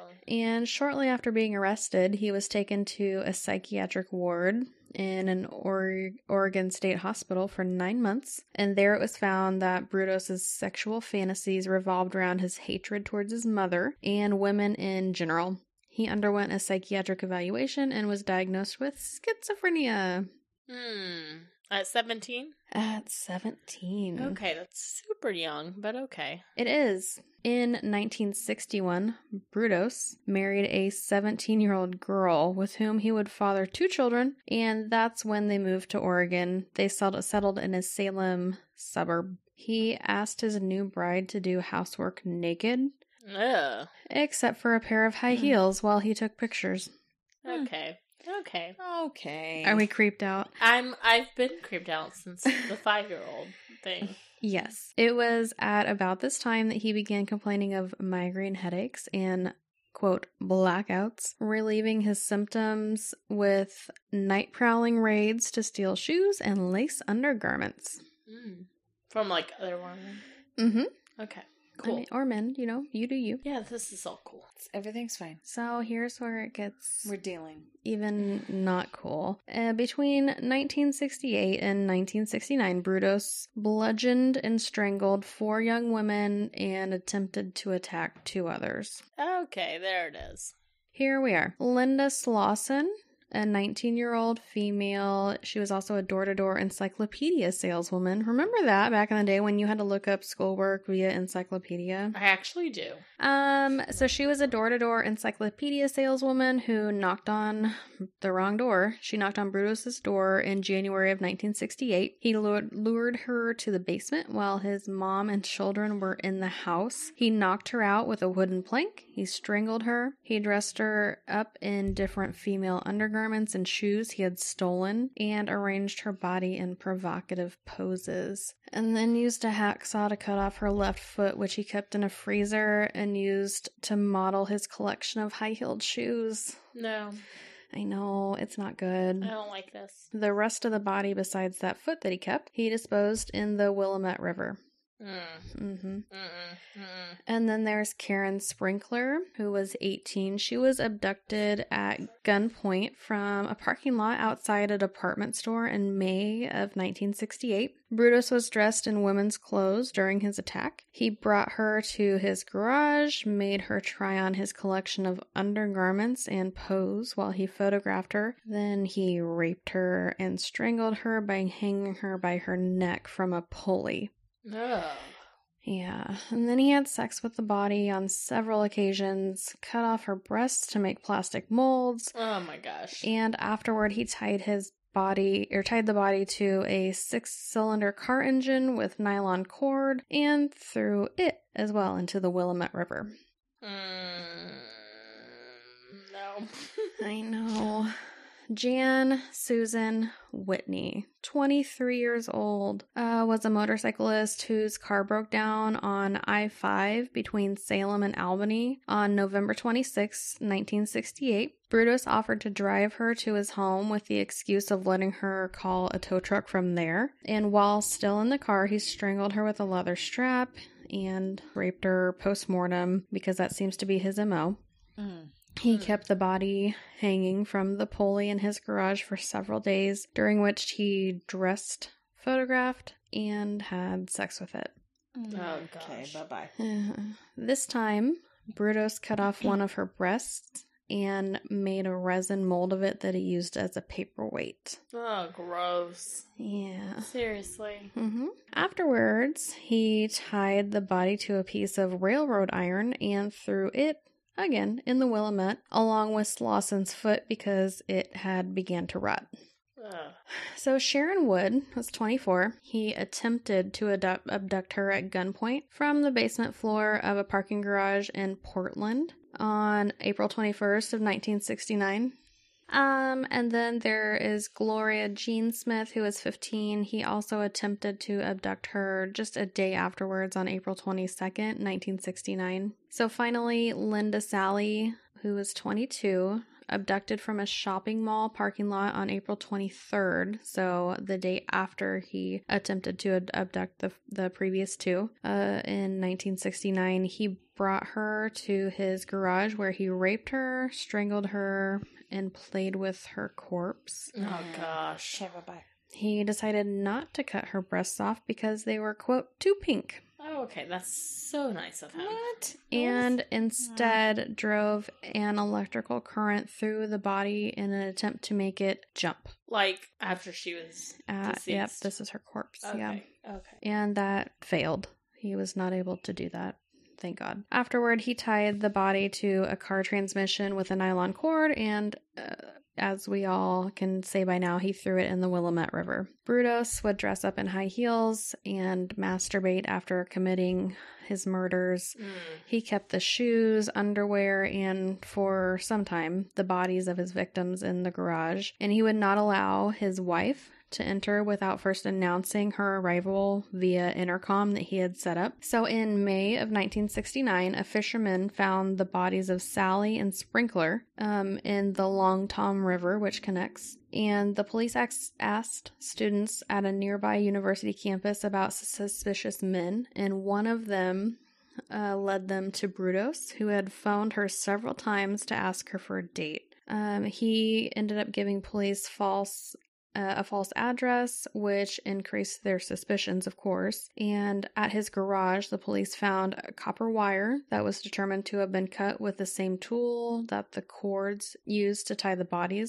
And shortly after being arrested, he was taken to a psychiatric ward in an or- Oregon State Hospital for nine months. And there it was found that Brudos' sexual fantasies revolved around his hatred towards his mother and women in general. He underwent a psychiatric evaluation and was diagnosed with schizophrenia Hmm. At seventeen? at seventeen. Okay, that's super young, but okay. It is. In nineteen sixty-one, Brudos married a seventeen-year-old girl with whom he would father two children, and that's when they moved to Oregon. They settled settled in a Salem suburb. He asked his new bride to do housework naked, Ugh. except for a pair of high Hmm. heels while he took pictures. Hmm. Okay. Okay. Okay. Are we creeped out? I'm I've been creeped out since the five year old thing. Yes. It was at about this time that he began complaining of migraine headaches and, quote, blackouts, relieving his symptoms with night prowling raids to steal shoes and lace undergarments. Mm. From like other women. Mm-hmm. Okay. I Cool. mean, or men, you know, you do you. Yeah, this is all cool. Everything's fine. So here's where it gets We're dealing. even not cool. Uh, between nineteen sixty-eight and nineteen sixty-nine, Brudos bludgeoned and strangled four young women and attempted to attack two others. Okay, there it is. Here we are. Linda Slauson a nineteen-year-old female. She was also a door-to-door encyclopedia saleswoman. Remember that back in the day when you had to look up schoolwork via encyclopedia? I actually do. Um, so she was a door-to-door encyclopedia saleswoman who knocked on the wrong door. She knocked on Brutos's door in January of nineteen sixty-eight. He lured, lured her to the basement while his mom and children were in the house. He knocked her out with a wooden plank. He strangled her. He dressed her up in different female undergarments and shoes he had stolen and arranged her body in provocative poses. And then used a hacksaw to cut off her left foot, which he kept in a freezer and used to model his collection of high-heeled shoes. No. I know, it's not good. I don't like this. The rest of the body, besides that foot that he kept, he disposed in the Willamette River. Mm. Mm-hmm. Mm-mm. Mm-mm. And then there's Karen Sprinkler, who was eighteen. She was abducted at gunpoint from a parking lot outside a department store in May of nineteen sixty-eight. Brutus was dressed in women's clothes during his attack. He brought her to his garage, made her try on his collection of undergarments and pose while he photographed her. Then he raped her and strangled her by hanging her by her neck from a pulley. No. Yeah, and then he had sex with the body on several occasions, cut off her breasts to make plastic molds, Oh my gosh. and afterward he tied his body, or tied the body to a six-cylinder car engine with nylon cord, and threw it as well into the Willamette River. Mm, no. I know. Jan Susan Whitney, twenty-three years old, uh, was a motorcyclist whose car broke down on I five between Salem and Albany on November twenty-sixth, nineteen sixty-eight. Brutus offered to drive her to his home with the excuse of letting her call a tow truck from there. And while still in the car, he strangled her with a leather strap and raped her post-mortem because that seems to be his M O. Mm. He kept the body hanging from the pulley in his garage for several days, during which he dressed, photographed, and had sex with it. Oh, Okay, gosh. bye-bye. Uh, this time, Brutus cut off one of her breasts and made a resin mold of it that he used as a paperweight. Oh, gross. Yeah. Seriously. Mm-hmm. Afterwards, he tied the body to a piece of railroad iron and threw it again in the Willamette, along with Slausson's foot because it had began to rot. Ugh. So Sharon Wood was twenty-four. He attempted to abduct, abduct her at gunpoint from the basement floor of a parking garage in Portland on April twenty-first of nineteen sixty-nine. Um, and then there is Gloria Jean Smith, who was fifteen. He also attempted to abduct her just a day afterwards on April twenty-second, nineteen sixty-nine. So finally, Linda Sally, who was twenty-two, abducted from a shopping mall parking lot on April twenty-third, so the day after he attempted to ad- abduct the the previous two. Uh, in nineteen sixty-nine, he brought her to his garage where he raped her, strangled her, and played with her corpse. Oh, gosh. Okay, bye-bye. He decided not to cut her breasts off because they were, quote, too pink. Oh, okay. That's so nice of him. What? And instead drove an electrical current through the body in an attempt to make it jump. Like, after she was Uh, deceased. yep, this is her corpse. Okay. Yeah. Okay. And that failed. He was not able to do that. Thank God. Afterward, he tied the body to a car transmission with a nylon cord, and uh, as we all can say by now, he threw it in the Willamette River. Brutus would dress up in high heels and masturbate after committing his murders. Mm. He kept the shoes, underwear, and for some time, the bodies of his victims in the garage, and he would not allow his wife to enter without first announcing her arrival via intercom that he had set up. So in May of nineteen sixty-nine, a fisherman found the bodies of Sally and Sprinkler um, in the Long Tom River, which connects. And the police ax- asked students at a nearby university campus about suspicious men, and one of them uh, led them to Brutus, who had phoned her several times to ask her for a date. Um, he ended up giving police false Uh, a false address, which increased their suspicions, of course. And at his garage, the police found a copper wire that was determined to have been cut with the same tool that the cords used to tie the bodies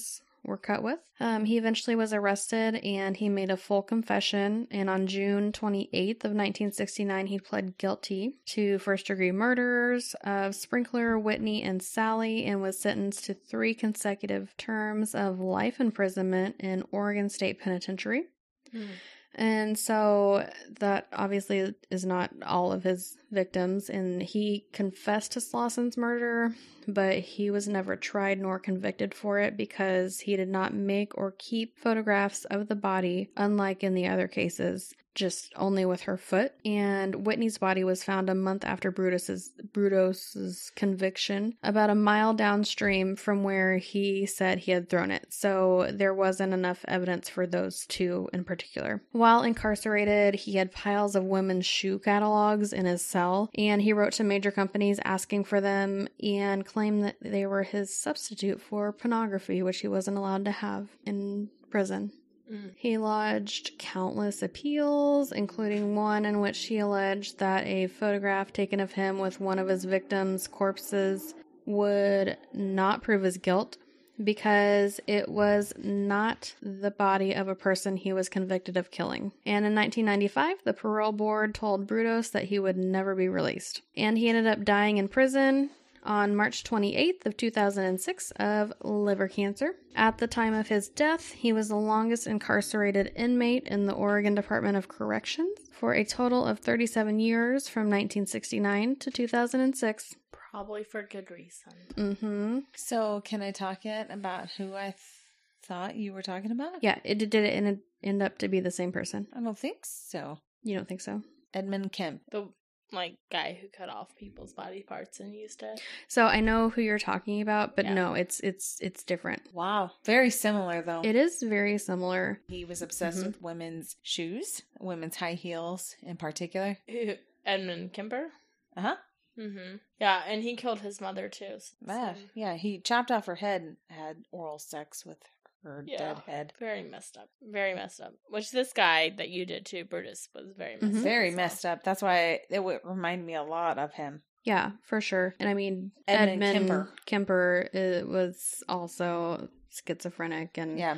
were cut with. Um, he eventually was arrested and he made a full confession. And on June twenty-eighth of nineteen sixty-nine, he pled guilty to first-degree murders of Sprinkler, Whitney, and Sally, and was sentenced to three consecutive terms of life imprisonment in Oregon State Penitentiary. Mm. And so that obviously is not all of his victims, and he confessed to Slauson's murder, but he was never tried nor convicted for it because he did not make or keep photographs of the body, unlike in the other cases, just only with her foot. And Whitney's body was found a month after Brutus's Brutos's conviction, about a mile downstream from where he said he had thrown it. So there wasn't enough evidence for those two in particular. While incarcerated, he had piles of women's shoe catalogs in his cell, and he wrote to major companies asking for them and claimed that they were his substitute for pornography, which he wasn't allowed to have in prison. Mm. He lodged countless appeals, including one in which he alleged that a photograph taken of him with one of his victims' corpses would not prove his guilt because it was not the body of a person he was convicted of killing. And in nineteen ninety-five, the parole board told Brutos that he would never be released. And he ended up dying in prison on March twenty-eighth of two thousand six of liver cancer. At the time of his death, he was the longest incarcerated inmate in the Oregon Department of Corrections for a total of thirty-seven years from nineteen sixty-nine to two thousand six. Probably for good reason. Mm-hmm. So can I talk yet about who I th- thought you were talking about? Yeah, it did it end, end up to be the same person. I don't think so. You don't think so? Edmund Kemp. The like guy who cut off people's body parts and used it. So I know who you're talking about, but Yeah. no, it's it's it's different. Wow. Very similar, though. It is very similar. He was obsessed Mhm. with women's shoes, women's high heels in particular. Who- Edmund Kemper? Uh-huh. Mm-hmm. Yeah, and he killed his mother, too. So- Yeah, yeah, he chopped off her head and had oral sex with her Yeah. dead head. Very messed up. Very messed up. Which this guy that you did too, Brutus, was very messed Mhm. up. Very as well. messed up. That's why it would remind me a lot of him. Yeah, for sure. And I mean, Edmund Edmund, Kemper. Kemper uh, was also schizophrenic and Yeah.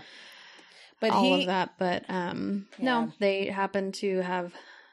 But all he, of that. But um, Yeah. no, they happen to have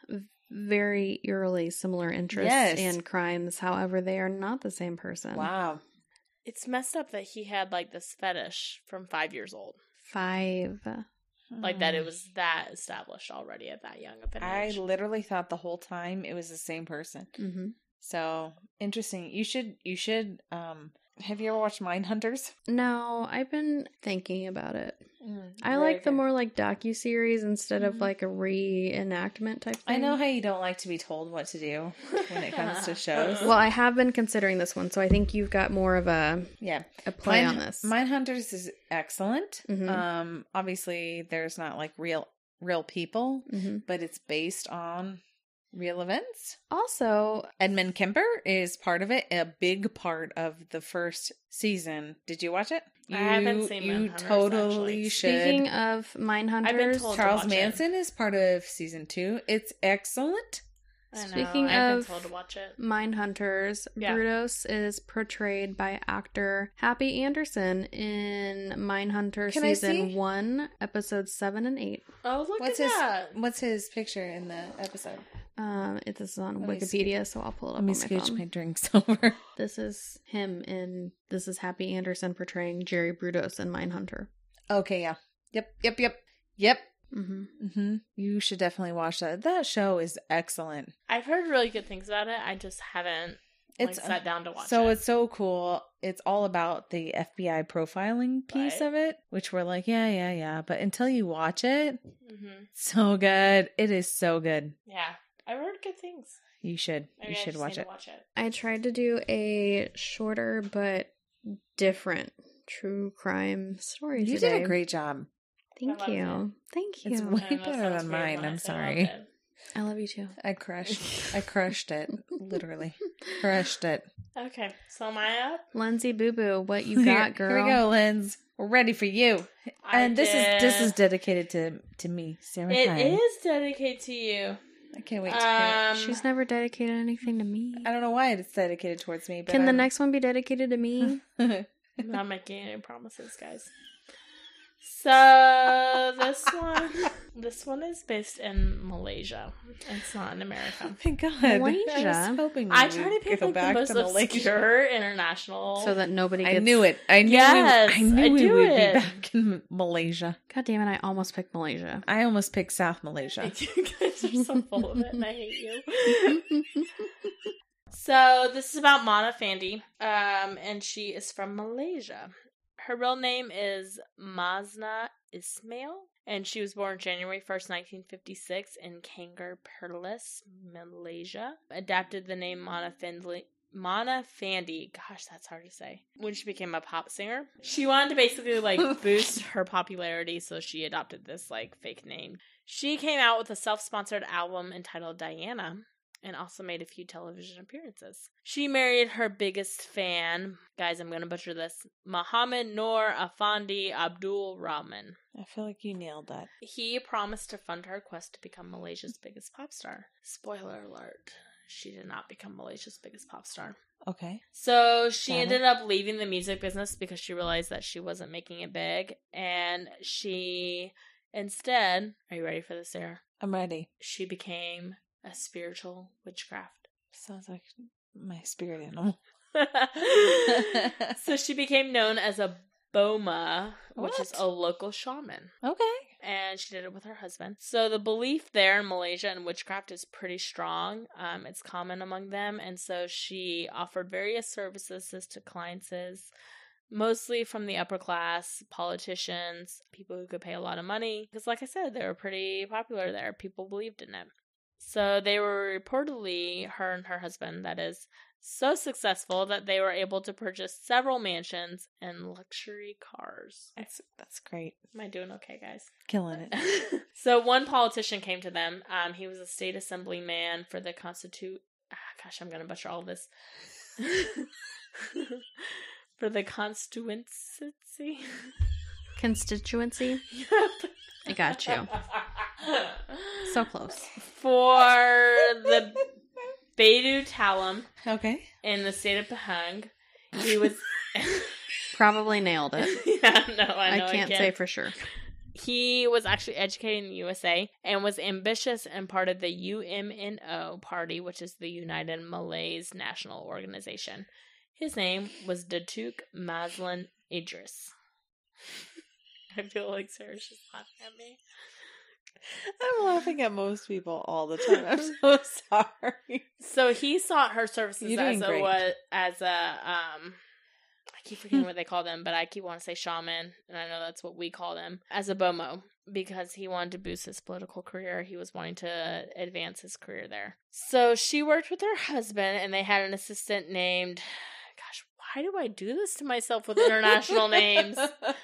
very eerily similar interests Yes. and crimes. However, they are not the same person. wow. It's messed up that he had like this fetish from five years old. Five. Like that it was that established already at that young of an I age. literally thought the whole time it was the same person. Mm-hmm. So interesting. You should, you should, um, have you ever watched Mindhunters? No, I've been thinking about it. Mm, I very like the good. more like docuseries instead of Mhm. like a reenactment type thing. I know how you don't like to be told what to do when it comes to shows. Well, I have been considering this one, so I think you've got more of a Yeah. a play Mind- on this. Mindhunters is excellent. Mhm. Um, obviously, there's not like real real people, hmm but it's based on real events. Also, Edmund Kemper is part of it, a big part of the first season. Did you watch it? I haven't You- seen You Mindhunters, totally actually. should. speaking of Mindhunters, I've been told- Charles to watch it. Manson is part of season two. It's excellent. I know, Speaking I've of- been told to watch it. Mindhunters, Yeah. Brutos is portrayed by actor Happy Anderson in Mindhunter Can I season see? one, episodes seven and eight. Oh, look What's at his that. What's his picture in the episode? Um, it is on Let me Wikipedia, so I'll pull it up Let me on my scooch phone. my drinks over. This is him in. This is Happy Anderson portraying Jerry Brutos in Mindhunter. Okay, yeah. Yep, yep, yep. Yep. Mm-hmm. Mm-hmm. You should definitely watch that. That show is excellent. I've heard really good things about it. I just haven't like, It's sat down to watch so it. it's so cool. It's all about the F B I profiling piece Right. of it, which we're like, yeah, yeah, yeah. But until you watch it, Mm-hmm. so good. It is so good. Yeah, I've heard good things. You should. Maybe you I should just watch need it. to watch it. I tried to do a shorter but different true crime story You today. did a great job. Thank I loved you. Thank you. It's way I know it better sounds than weird mine. when I I'm say I sorry. loved it. I love you too. I crushed. I crushed it. Literally crushed it. Okay, so am I up? Lindsay Boo Boo, what you got, girl? Here we go, Linz. We're ready for you. I And this is this did- is dedicated to to me, Sarah. It Hine. is dedicated to you. I can't wait to hear Um, She's never dedicated anything to me. it. I don't know why it's dedicated towards me, but Can the I'm- next one be dedicated to me? I'm not making any promises, guys. So this one, this one is based in Malaysia. It's not in America. Oh my god, Malaysia? I was hoping I we try to would pick go like the back most to Malaysia. obscure international. So that nobody gets... I knew it. I knew. Yes, we, I knew I we do would it. be back in Malaysia. God damn it, I almost picked Malaysia. I almost picked South Malaysia. You guys are so full of it, and I hate you. So this is about Mana Fandi, um, and she is from Malaysia. Her real name is Masna Ismail, and she was born January first, nineteen fifty-six in Kangar Perlis, Malaysia. Adapted the name Mana Fandi, Mana Fandi, gosh, that's hard to say, when she became a pop singer. She wanted to basically, like, boost her popularity, so she adopted this, like, fake name. She came out with a self-sponsored album entitled Diana, and also made a few television appearances. She married her biggest fan, guys, I'm going to butcher this, Muhammad Noor Afandi Abdul Rahman. I feel like you nailed that. He promised to fund her quest to become Malaysia's biggest pop star. Spoiler alert, she did not become Malaysia's biggest pop star. Okay. So she Got ended it. up leaving the music business because she realized that she wasn't making it big, and she instead, are you ready for this, Sarah? I'm ready. She became a spiritual witchcraft. Sounds like my spirit animal. So she became known as a Boma, which is What? a local shaman. Okay. And she did it with her husband. So the belief there in Malaysia in witchcraft is pretty strong. Um, it's common among them. And so she offered various services to clients, mostly from the upper class, politicians, people who could pay a lot of money. Because like I said, they were pretty popular there. People believed in it. So they were reportedly, her and her husband, that is, so successful that they were able to purchase several mansions and luxury cars. That's that's great. Am I doing okay, guys? Killing it. So one politician came to them. Um, he was a state assemblyman for the constitu. Ah, gosh, I'm gonna butcher all this. For the constituency. Constituency? Yep. I got you. So close. For the Baidu Talam Okay. in the state of Pahang. He was. Probably nailed it. Yeah, no, I know I can't I say for sure. He was actually educated in the U S A and was ambitious and part of the U M N O party, which is the United Malays National Organization. His name was Datuk Mazlan Idris. I feel like Sarah's just laughing at me. I'm laughing at most people all the time. I'm so sorry. So he sought her services You're as doing a great. what as a um I keep forgetting what they call them, but I keep wanting to say shaman, and I know that's what we call them, as a bomo, because he wanted to boost his political career. He was wanting to advance his career there. So she worked with her husband, and they had an assistant named, gosh, why do I do this to myself with international names?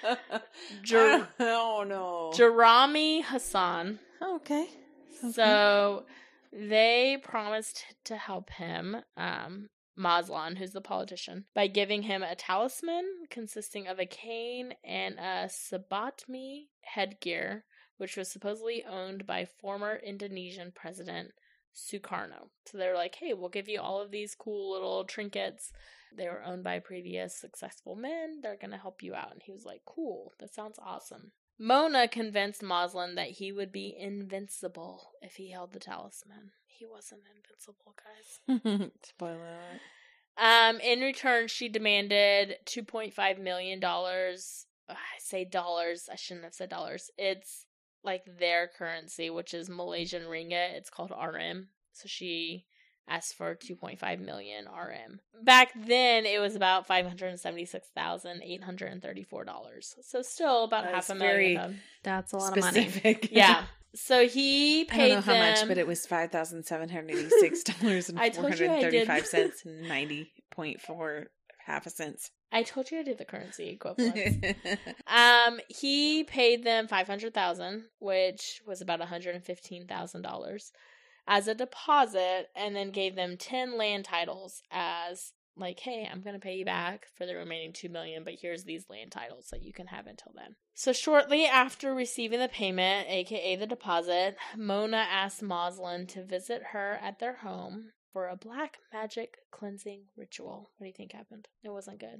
Jer- oh no. Jerami Hassan. Okay. Okay. So they promised to help him, um, Maslan, who's the politician, by giving him a talisman consisting of a cane and a sabatmi headgear, which was supposedly owned by former Indonesian President Sukarno. So they were like, hey, we'll give you all of these cool little trinkets. They were owned by previous successful men. They're going to help you out. And he was like, cool, that sounds awesome. Mona convinced Maslan that he would be invincible if he held the talisman. He wasn't invincible, guys. Spoiler alert. Um, in return, she demanded two point five million dollars. I say dollars. I shouldn't have said dollars. It's like their currency, which is Malaysian ringgit. It's called R M. So she asked for two point five million R M. Back then, it was about five hundred seventy-six thousand eight hundred thirty-four dollars. So still about That half is a million. very That's a lot of money. Specific. Yeah. So he I paid don't know how them, much, but it was five thousand seven hundred eighty-six dollars and I four told you hundred I did. thirty-five cents and ninety point four half a cents. I told you I did the currency equivalent. Um, he paid them five hundred thousand, which was about one hundred fifteen thousand dollars, as a deposit, and then gave them ten land titles as like, hey, I'm gonna pay you back for the remaining two million, but here's these land titles that you can have until then. So shortly after receiving the payment, aka the deposit, Mona asked Maslan to visit her at their home for a black magic cleansing ritual. What do you think happened? It wasn't good.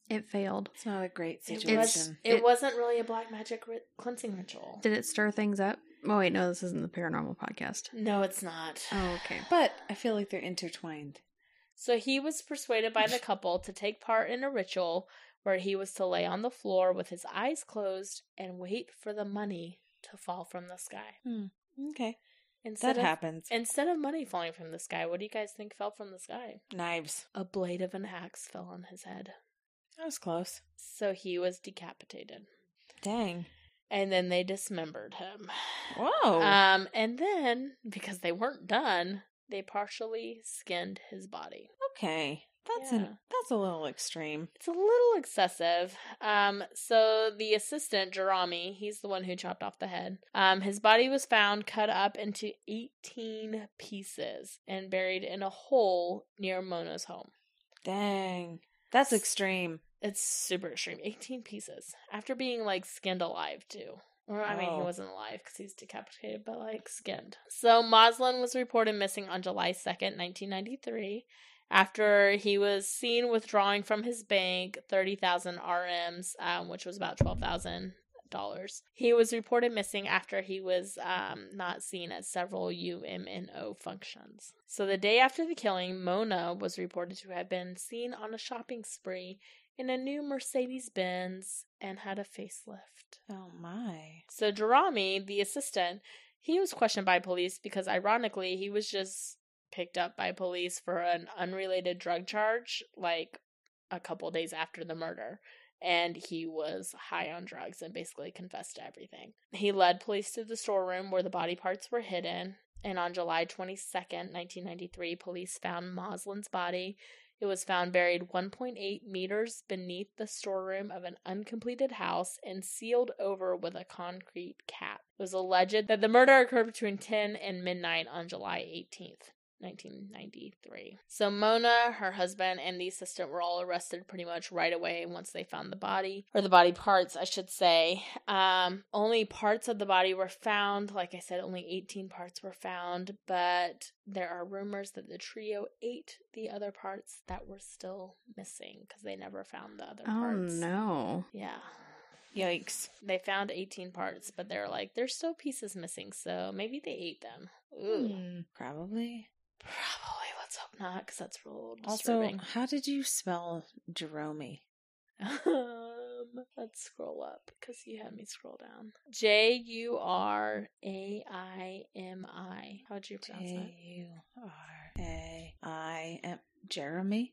It failed. It's not a great It, situation. was, it, It- wasn't really a black magic ri- cleansing ritual. Did it stir things up? Oh, wait, no, this isn't the paranormal podcast. No, it's not. Oh, okay. But I feel like they're intertwined. So he was persuaded by the couple to take part in a ritual where he was to lay on the floor with his eyes closed and wait for the money to fall from the sky. Hmm. Okay. Instead That of, happens. Instead of money falling from the sky, what do you guys think fell from the sky? Knives. A blade of an axe fell on his head. That was close. So he was decapitated. Dang. And then they dismembered him. Whoa. Um, and then, because they weren't done, they partially skinned his body. okay. That's Yeah. an that's a little extreme. It's a little excessive. Um, so the assistant, Jeremy, he's the one who chopped off the head. Um, his body was found cut up into eighteen pieces and buried in a hole near Mona's home. Dang. That's extreme. It's super extreme. eighteen pieces. After being, like, skinned alive, too. Or, I mean, he Oh. wasn't alive because he's decapitated, but, like, skinned. So, Moslin was reported missing on July second, nineteen ninety-three, after he was seen withdrawing from his bank thirty thousand R Ms, um, which was about twelve thousand dollars. He was reported missing after he was um, not seen at several U M N O functions. So, the day after the killing, Mona was reported to have been seen on a shopping spree in a new Mercedes-Benz and had a facelift. Oh my. So Jeremy, the assistant, he was questioned by police because ironically he was just picked up by police for an unrelated drug charge like a couple days after the murder. And he was high on drugs and basically confessed to everything. He led police to the storeroom where the body parts were hidden. And on July twenty-second, nineteen ninety-three, police found Moslin's body. It was found buried one point eight meters beneath the storeroom of an uncompleted house and sealed over with a concrete cap. It was alleged that the murder occurred between ten and midnight on July eighteenth, nineteen ninety-three. So Mona, her husband, and the assistant were all arrested pretty much right away once they found the body, or the body parts, I should say. Um, only parts of the body were found. Like I said, only eighteen parts were found, but there are rumors that the trio ate the other parts that were still missing because they never found the other Oh, parts. no. Yeah. Yikes. They found eighteen parts, but they're like, there's still pieces missing, so maybe they ate them. Ooh. Hmm, probably. Probably. Let's hope not, because that's real Also, disturbing. how did you spell Jerome? um, let's scroll up, because you had me scroll down. J U R A I M I. How would you pronounce that? J U R A I M. Jeremy?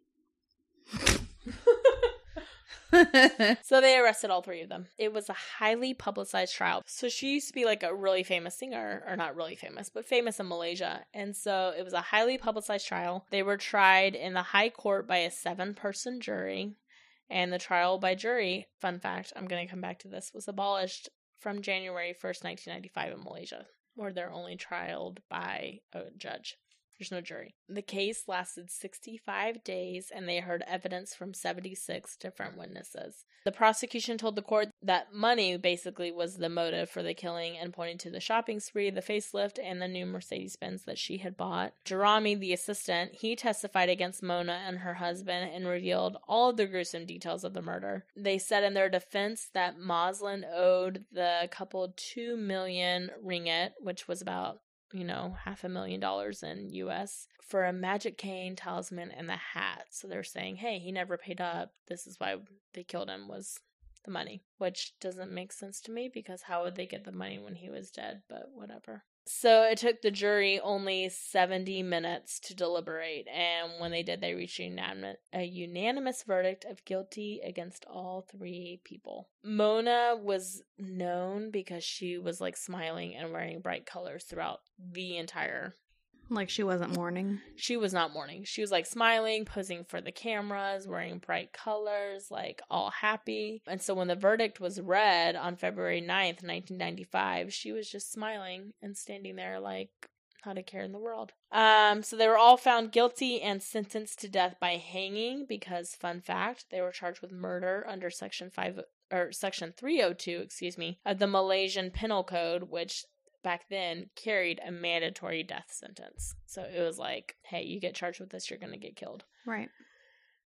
So they arrested all three of them. It was a highly publicized trial. So she used to be like a really famous singer, or not really famous, but famous in Malaysia. And so it was a highly publicized trial. They were tried in the high court by a seven-person jury. And the trial by jury, fun fact, I'm going to come back to this, was abolished from January first, nineteen ninety-five in Malaysia, where they're only trialed by a judge. There's no jury. The case lasted sixty-five days, and they heard evidence from seventy-six different witnesses. The prosecution told the court that money basically was the motive for the killing and pointed to the shopping spree, the facelift, and the new Mercedes-Benz that she had bought. Jeremy, the assistant, he testified against Mona and her husband and revealed all of the gruesome details of the murder. They said in their defense that Moslin owed the couple two million ringgit, which was about you know, half a million dollars in U S for a magic cane, talisman, and the hat. So they're saying, hey, he never paid up. This is why they killed him, was the money. Which doesn't make sense to me because how would they get the money when he was dead? But whatever. So it took the jury only seventy minutes to deliberate, and when they did, they reached a unanimous, a unanimous verdict of guilty against all three people. Mona was known because she was like smiling and wearing bright colors throughout the entire. Like she wasn't mourning. She was not mourning. She was like smiling, posing for the cameras, wearing bright colors, like all happy. And so when the verdict was read on February ninth, nineteen ninety-five, she was just smiling and standing there like not a care in the world. Um, so they were all found guilty and sentenced to death by hanging because, fun fact, they were charged with murder under Section five or Section three oh two, excuse me, of the Malaysian Penal Code, which back then carried a mandatory death sentence. So it was like, hey, you get charged with this, you're going to get killed. Right.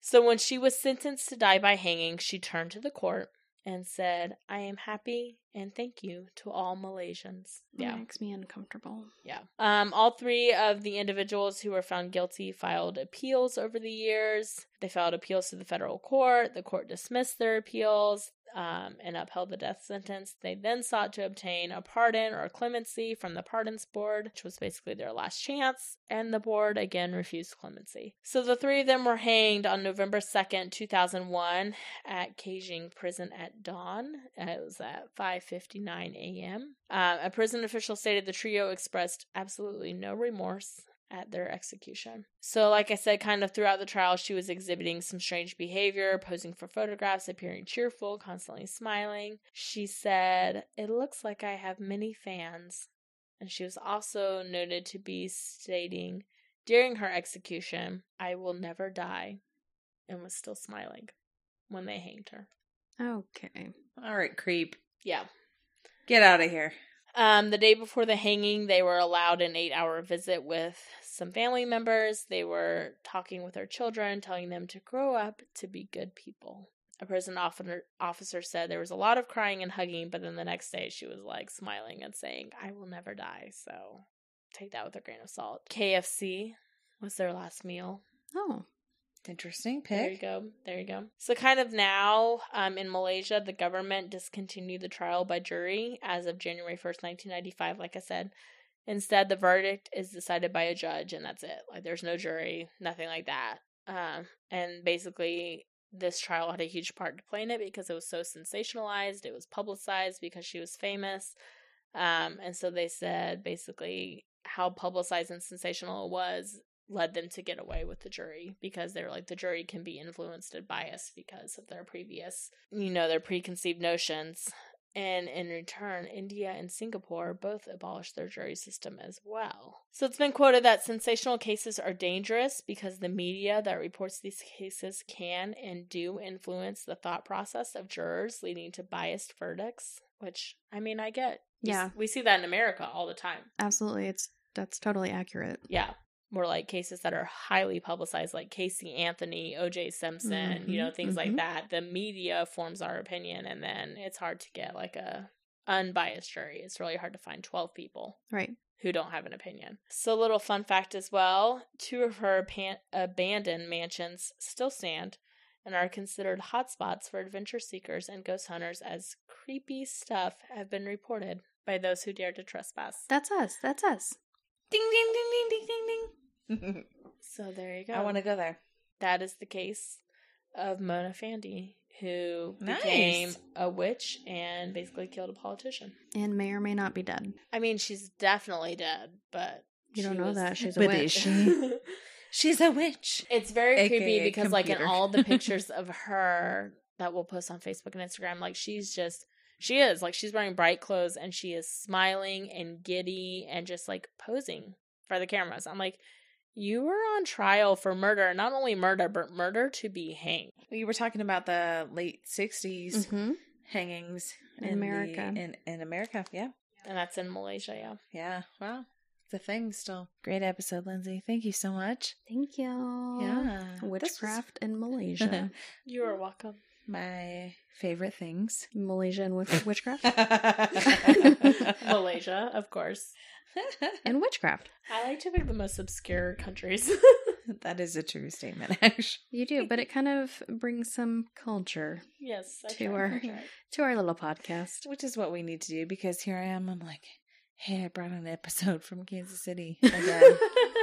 So when she was sentenced to die by hanging, she turned to the court and said, "I am happy and thank you to all Malaysians." Yeah. It makes me uncomfortable. Yeah. Um, all three of the individuals who were found guilty filed appeals over the years. They filed appeals to the federal court. The court dismissed their appeals um, and upheld the death sentence. They then sought to obtain a pardon or clemency from the Pardons Board, which was basically their last chance, and the board again refused clemency. So the three of them were hanged on November second, two thousand one at Kaijing Prison at dawn. It was at five fifty-nine a.m. Uh, a prison official stated the trio expressed absolutely no remorse at their execution. So, like I said, kind of throughout the trial, she was exhibiting some strange behavior, posing for photographs, appearing cheerful, constantly smiling. She said, "It looks like I have many fans." And she was also noted to be stating during her execution, "I will never die," and was still smiling when they hanged her. Okay. All right, creep. Yeah. Get out of here. Um, the day before the hanging, they were allowed an eight-hour visit with some family members. They were talking with their children, telling them to grow up to be good people. A prison officer said there was a lot of crying and hugging, but then the next day she was like smiling and saying, "I will never die." So take that with a grain of salt. K F C was their last meal. Oh. Interesting pick. There you go. There you go. So kind of now, um, in Malaysia, the government discontinued the trial by jury as of January first, nineteen ninety-five, like I said. Instead, the verdict is decided by a judge, and that's it. Like, there's no jury, nothing like that. Um, and basically, this trial had a huge part to play in it because it was so sensationalized. It was publicized because she was famous. Um, and so they said, basically, how publicized and sensational it was led them to get away with the jury, because they were like, the jury can be influenced and biased because of their previous, you know, their preconceived notions. And in return, India and Singapore both abolished their jury system as well. So it's been quoted that sensational cases are dangerous because the media that reports these cases can and do influence the thought process of jurors, leading to biased verdicts, which, I mean, I get. Yeah. We, we see that in America all the time. Absolutely. It's that's totally accurate. Yeah. More like cases that are highly publicized, like Casey Anthony, O J Simpson, mm-hmm, you know, things mm-hmm. like that. The media forms our opinion, and then it's hard to get like a unbiased jury. It's really hard to find twelve people, right, who don't have an opinion. So, little fun fact as well: two of her pan- abandoned mansions still stand and are considered hotspots for adventure seekers and ghost hunters, as creepy stuff have been reported by those who dare to trespass. That's us. That's us. Ding ding ding ding ding ding ding. So there you go. I want to go there. That is the case of Mona Fandey, who nice. became a witch and basically killed a politician. And may or may not be dead. I mean, she's definitely dead, but you don't know was... that. She's a but witch. Is she? She's a witch. It's very A K A creepy because, computer. like, in all the pictures of her that we'll post on Facebook and Instagram, like, she's just... She is. Like, she's wearing bright clothes and she is smiling and giddy and just, like, posing for the cameras. I'm like, you were on trial for murder. Not only murder, but murder to be hanged. We were talking about the late sixties mm-hmm. hangings in, in America. The, in, in America, yeah. And that's in Malaysia, yeah. Yeah, wow. It's a thing still. Great episode, Lindsay. Thank you so much. Thank you. Yeah. Witchcraft was... in Malaysia. You are welcome. My favorite things. Malaysia and witchcraft? Malaysia, of course. And witchcraft. I like to pick the most obscure countries. That is a true statement, actually. You do, but it kind of brings some culture. Yes, I to try, our I try. to our little podcast, which is what we need to do, because here I am. I'm like, hey, I brought an episode from Kansas City again.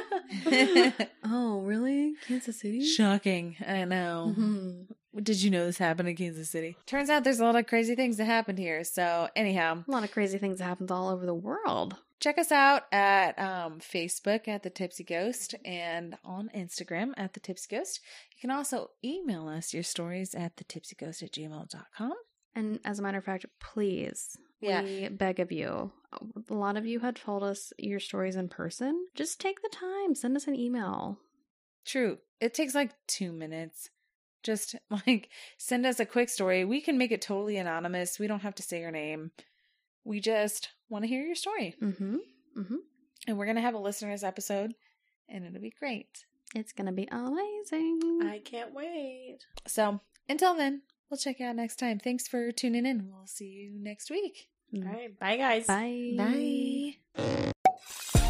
Oh, really? Kansas City? Shocking. I know. Mm-hmm. Did you know this happened in Kansas City? Turns out there's a lot of crazy things that happened here. So anyhow, a lot of crazy things that happens all over the world. Check us out at um, Facebook at The Tipsy Ghost and on Instagram at The Tipsy Ghost. You can also email us your stories at the tipsy ghost at gmail dot com. And as a matter of fact, please, yeah. we beg of you. A lot of you had told us your stories in person. Just take the time. Send us an email. True. It takes like two minutes. Just like send us a quick story. We can make it totally anonymous. We don't have to say your name. We just want to hear your story. Mm-hmm. Mm-hmm. And we're going to have a listeners episode, and it'll be great. It's going to be amazing. I can't wait. So until then, we'll check you out next time. Thanks for tuning in. We'll see you next week. All right. Bye, guys. Bye. Bye.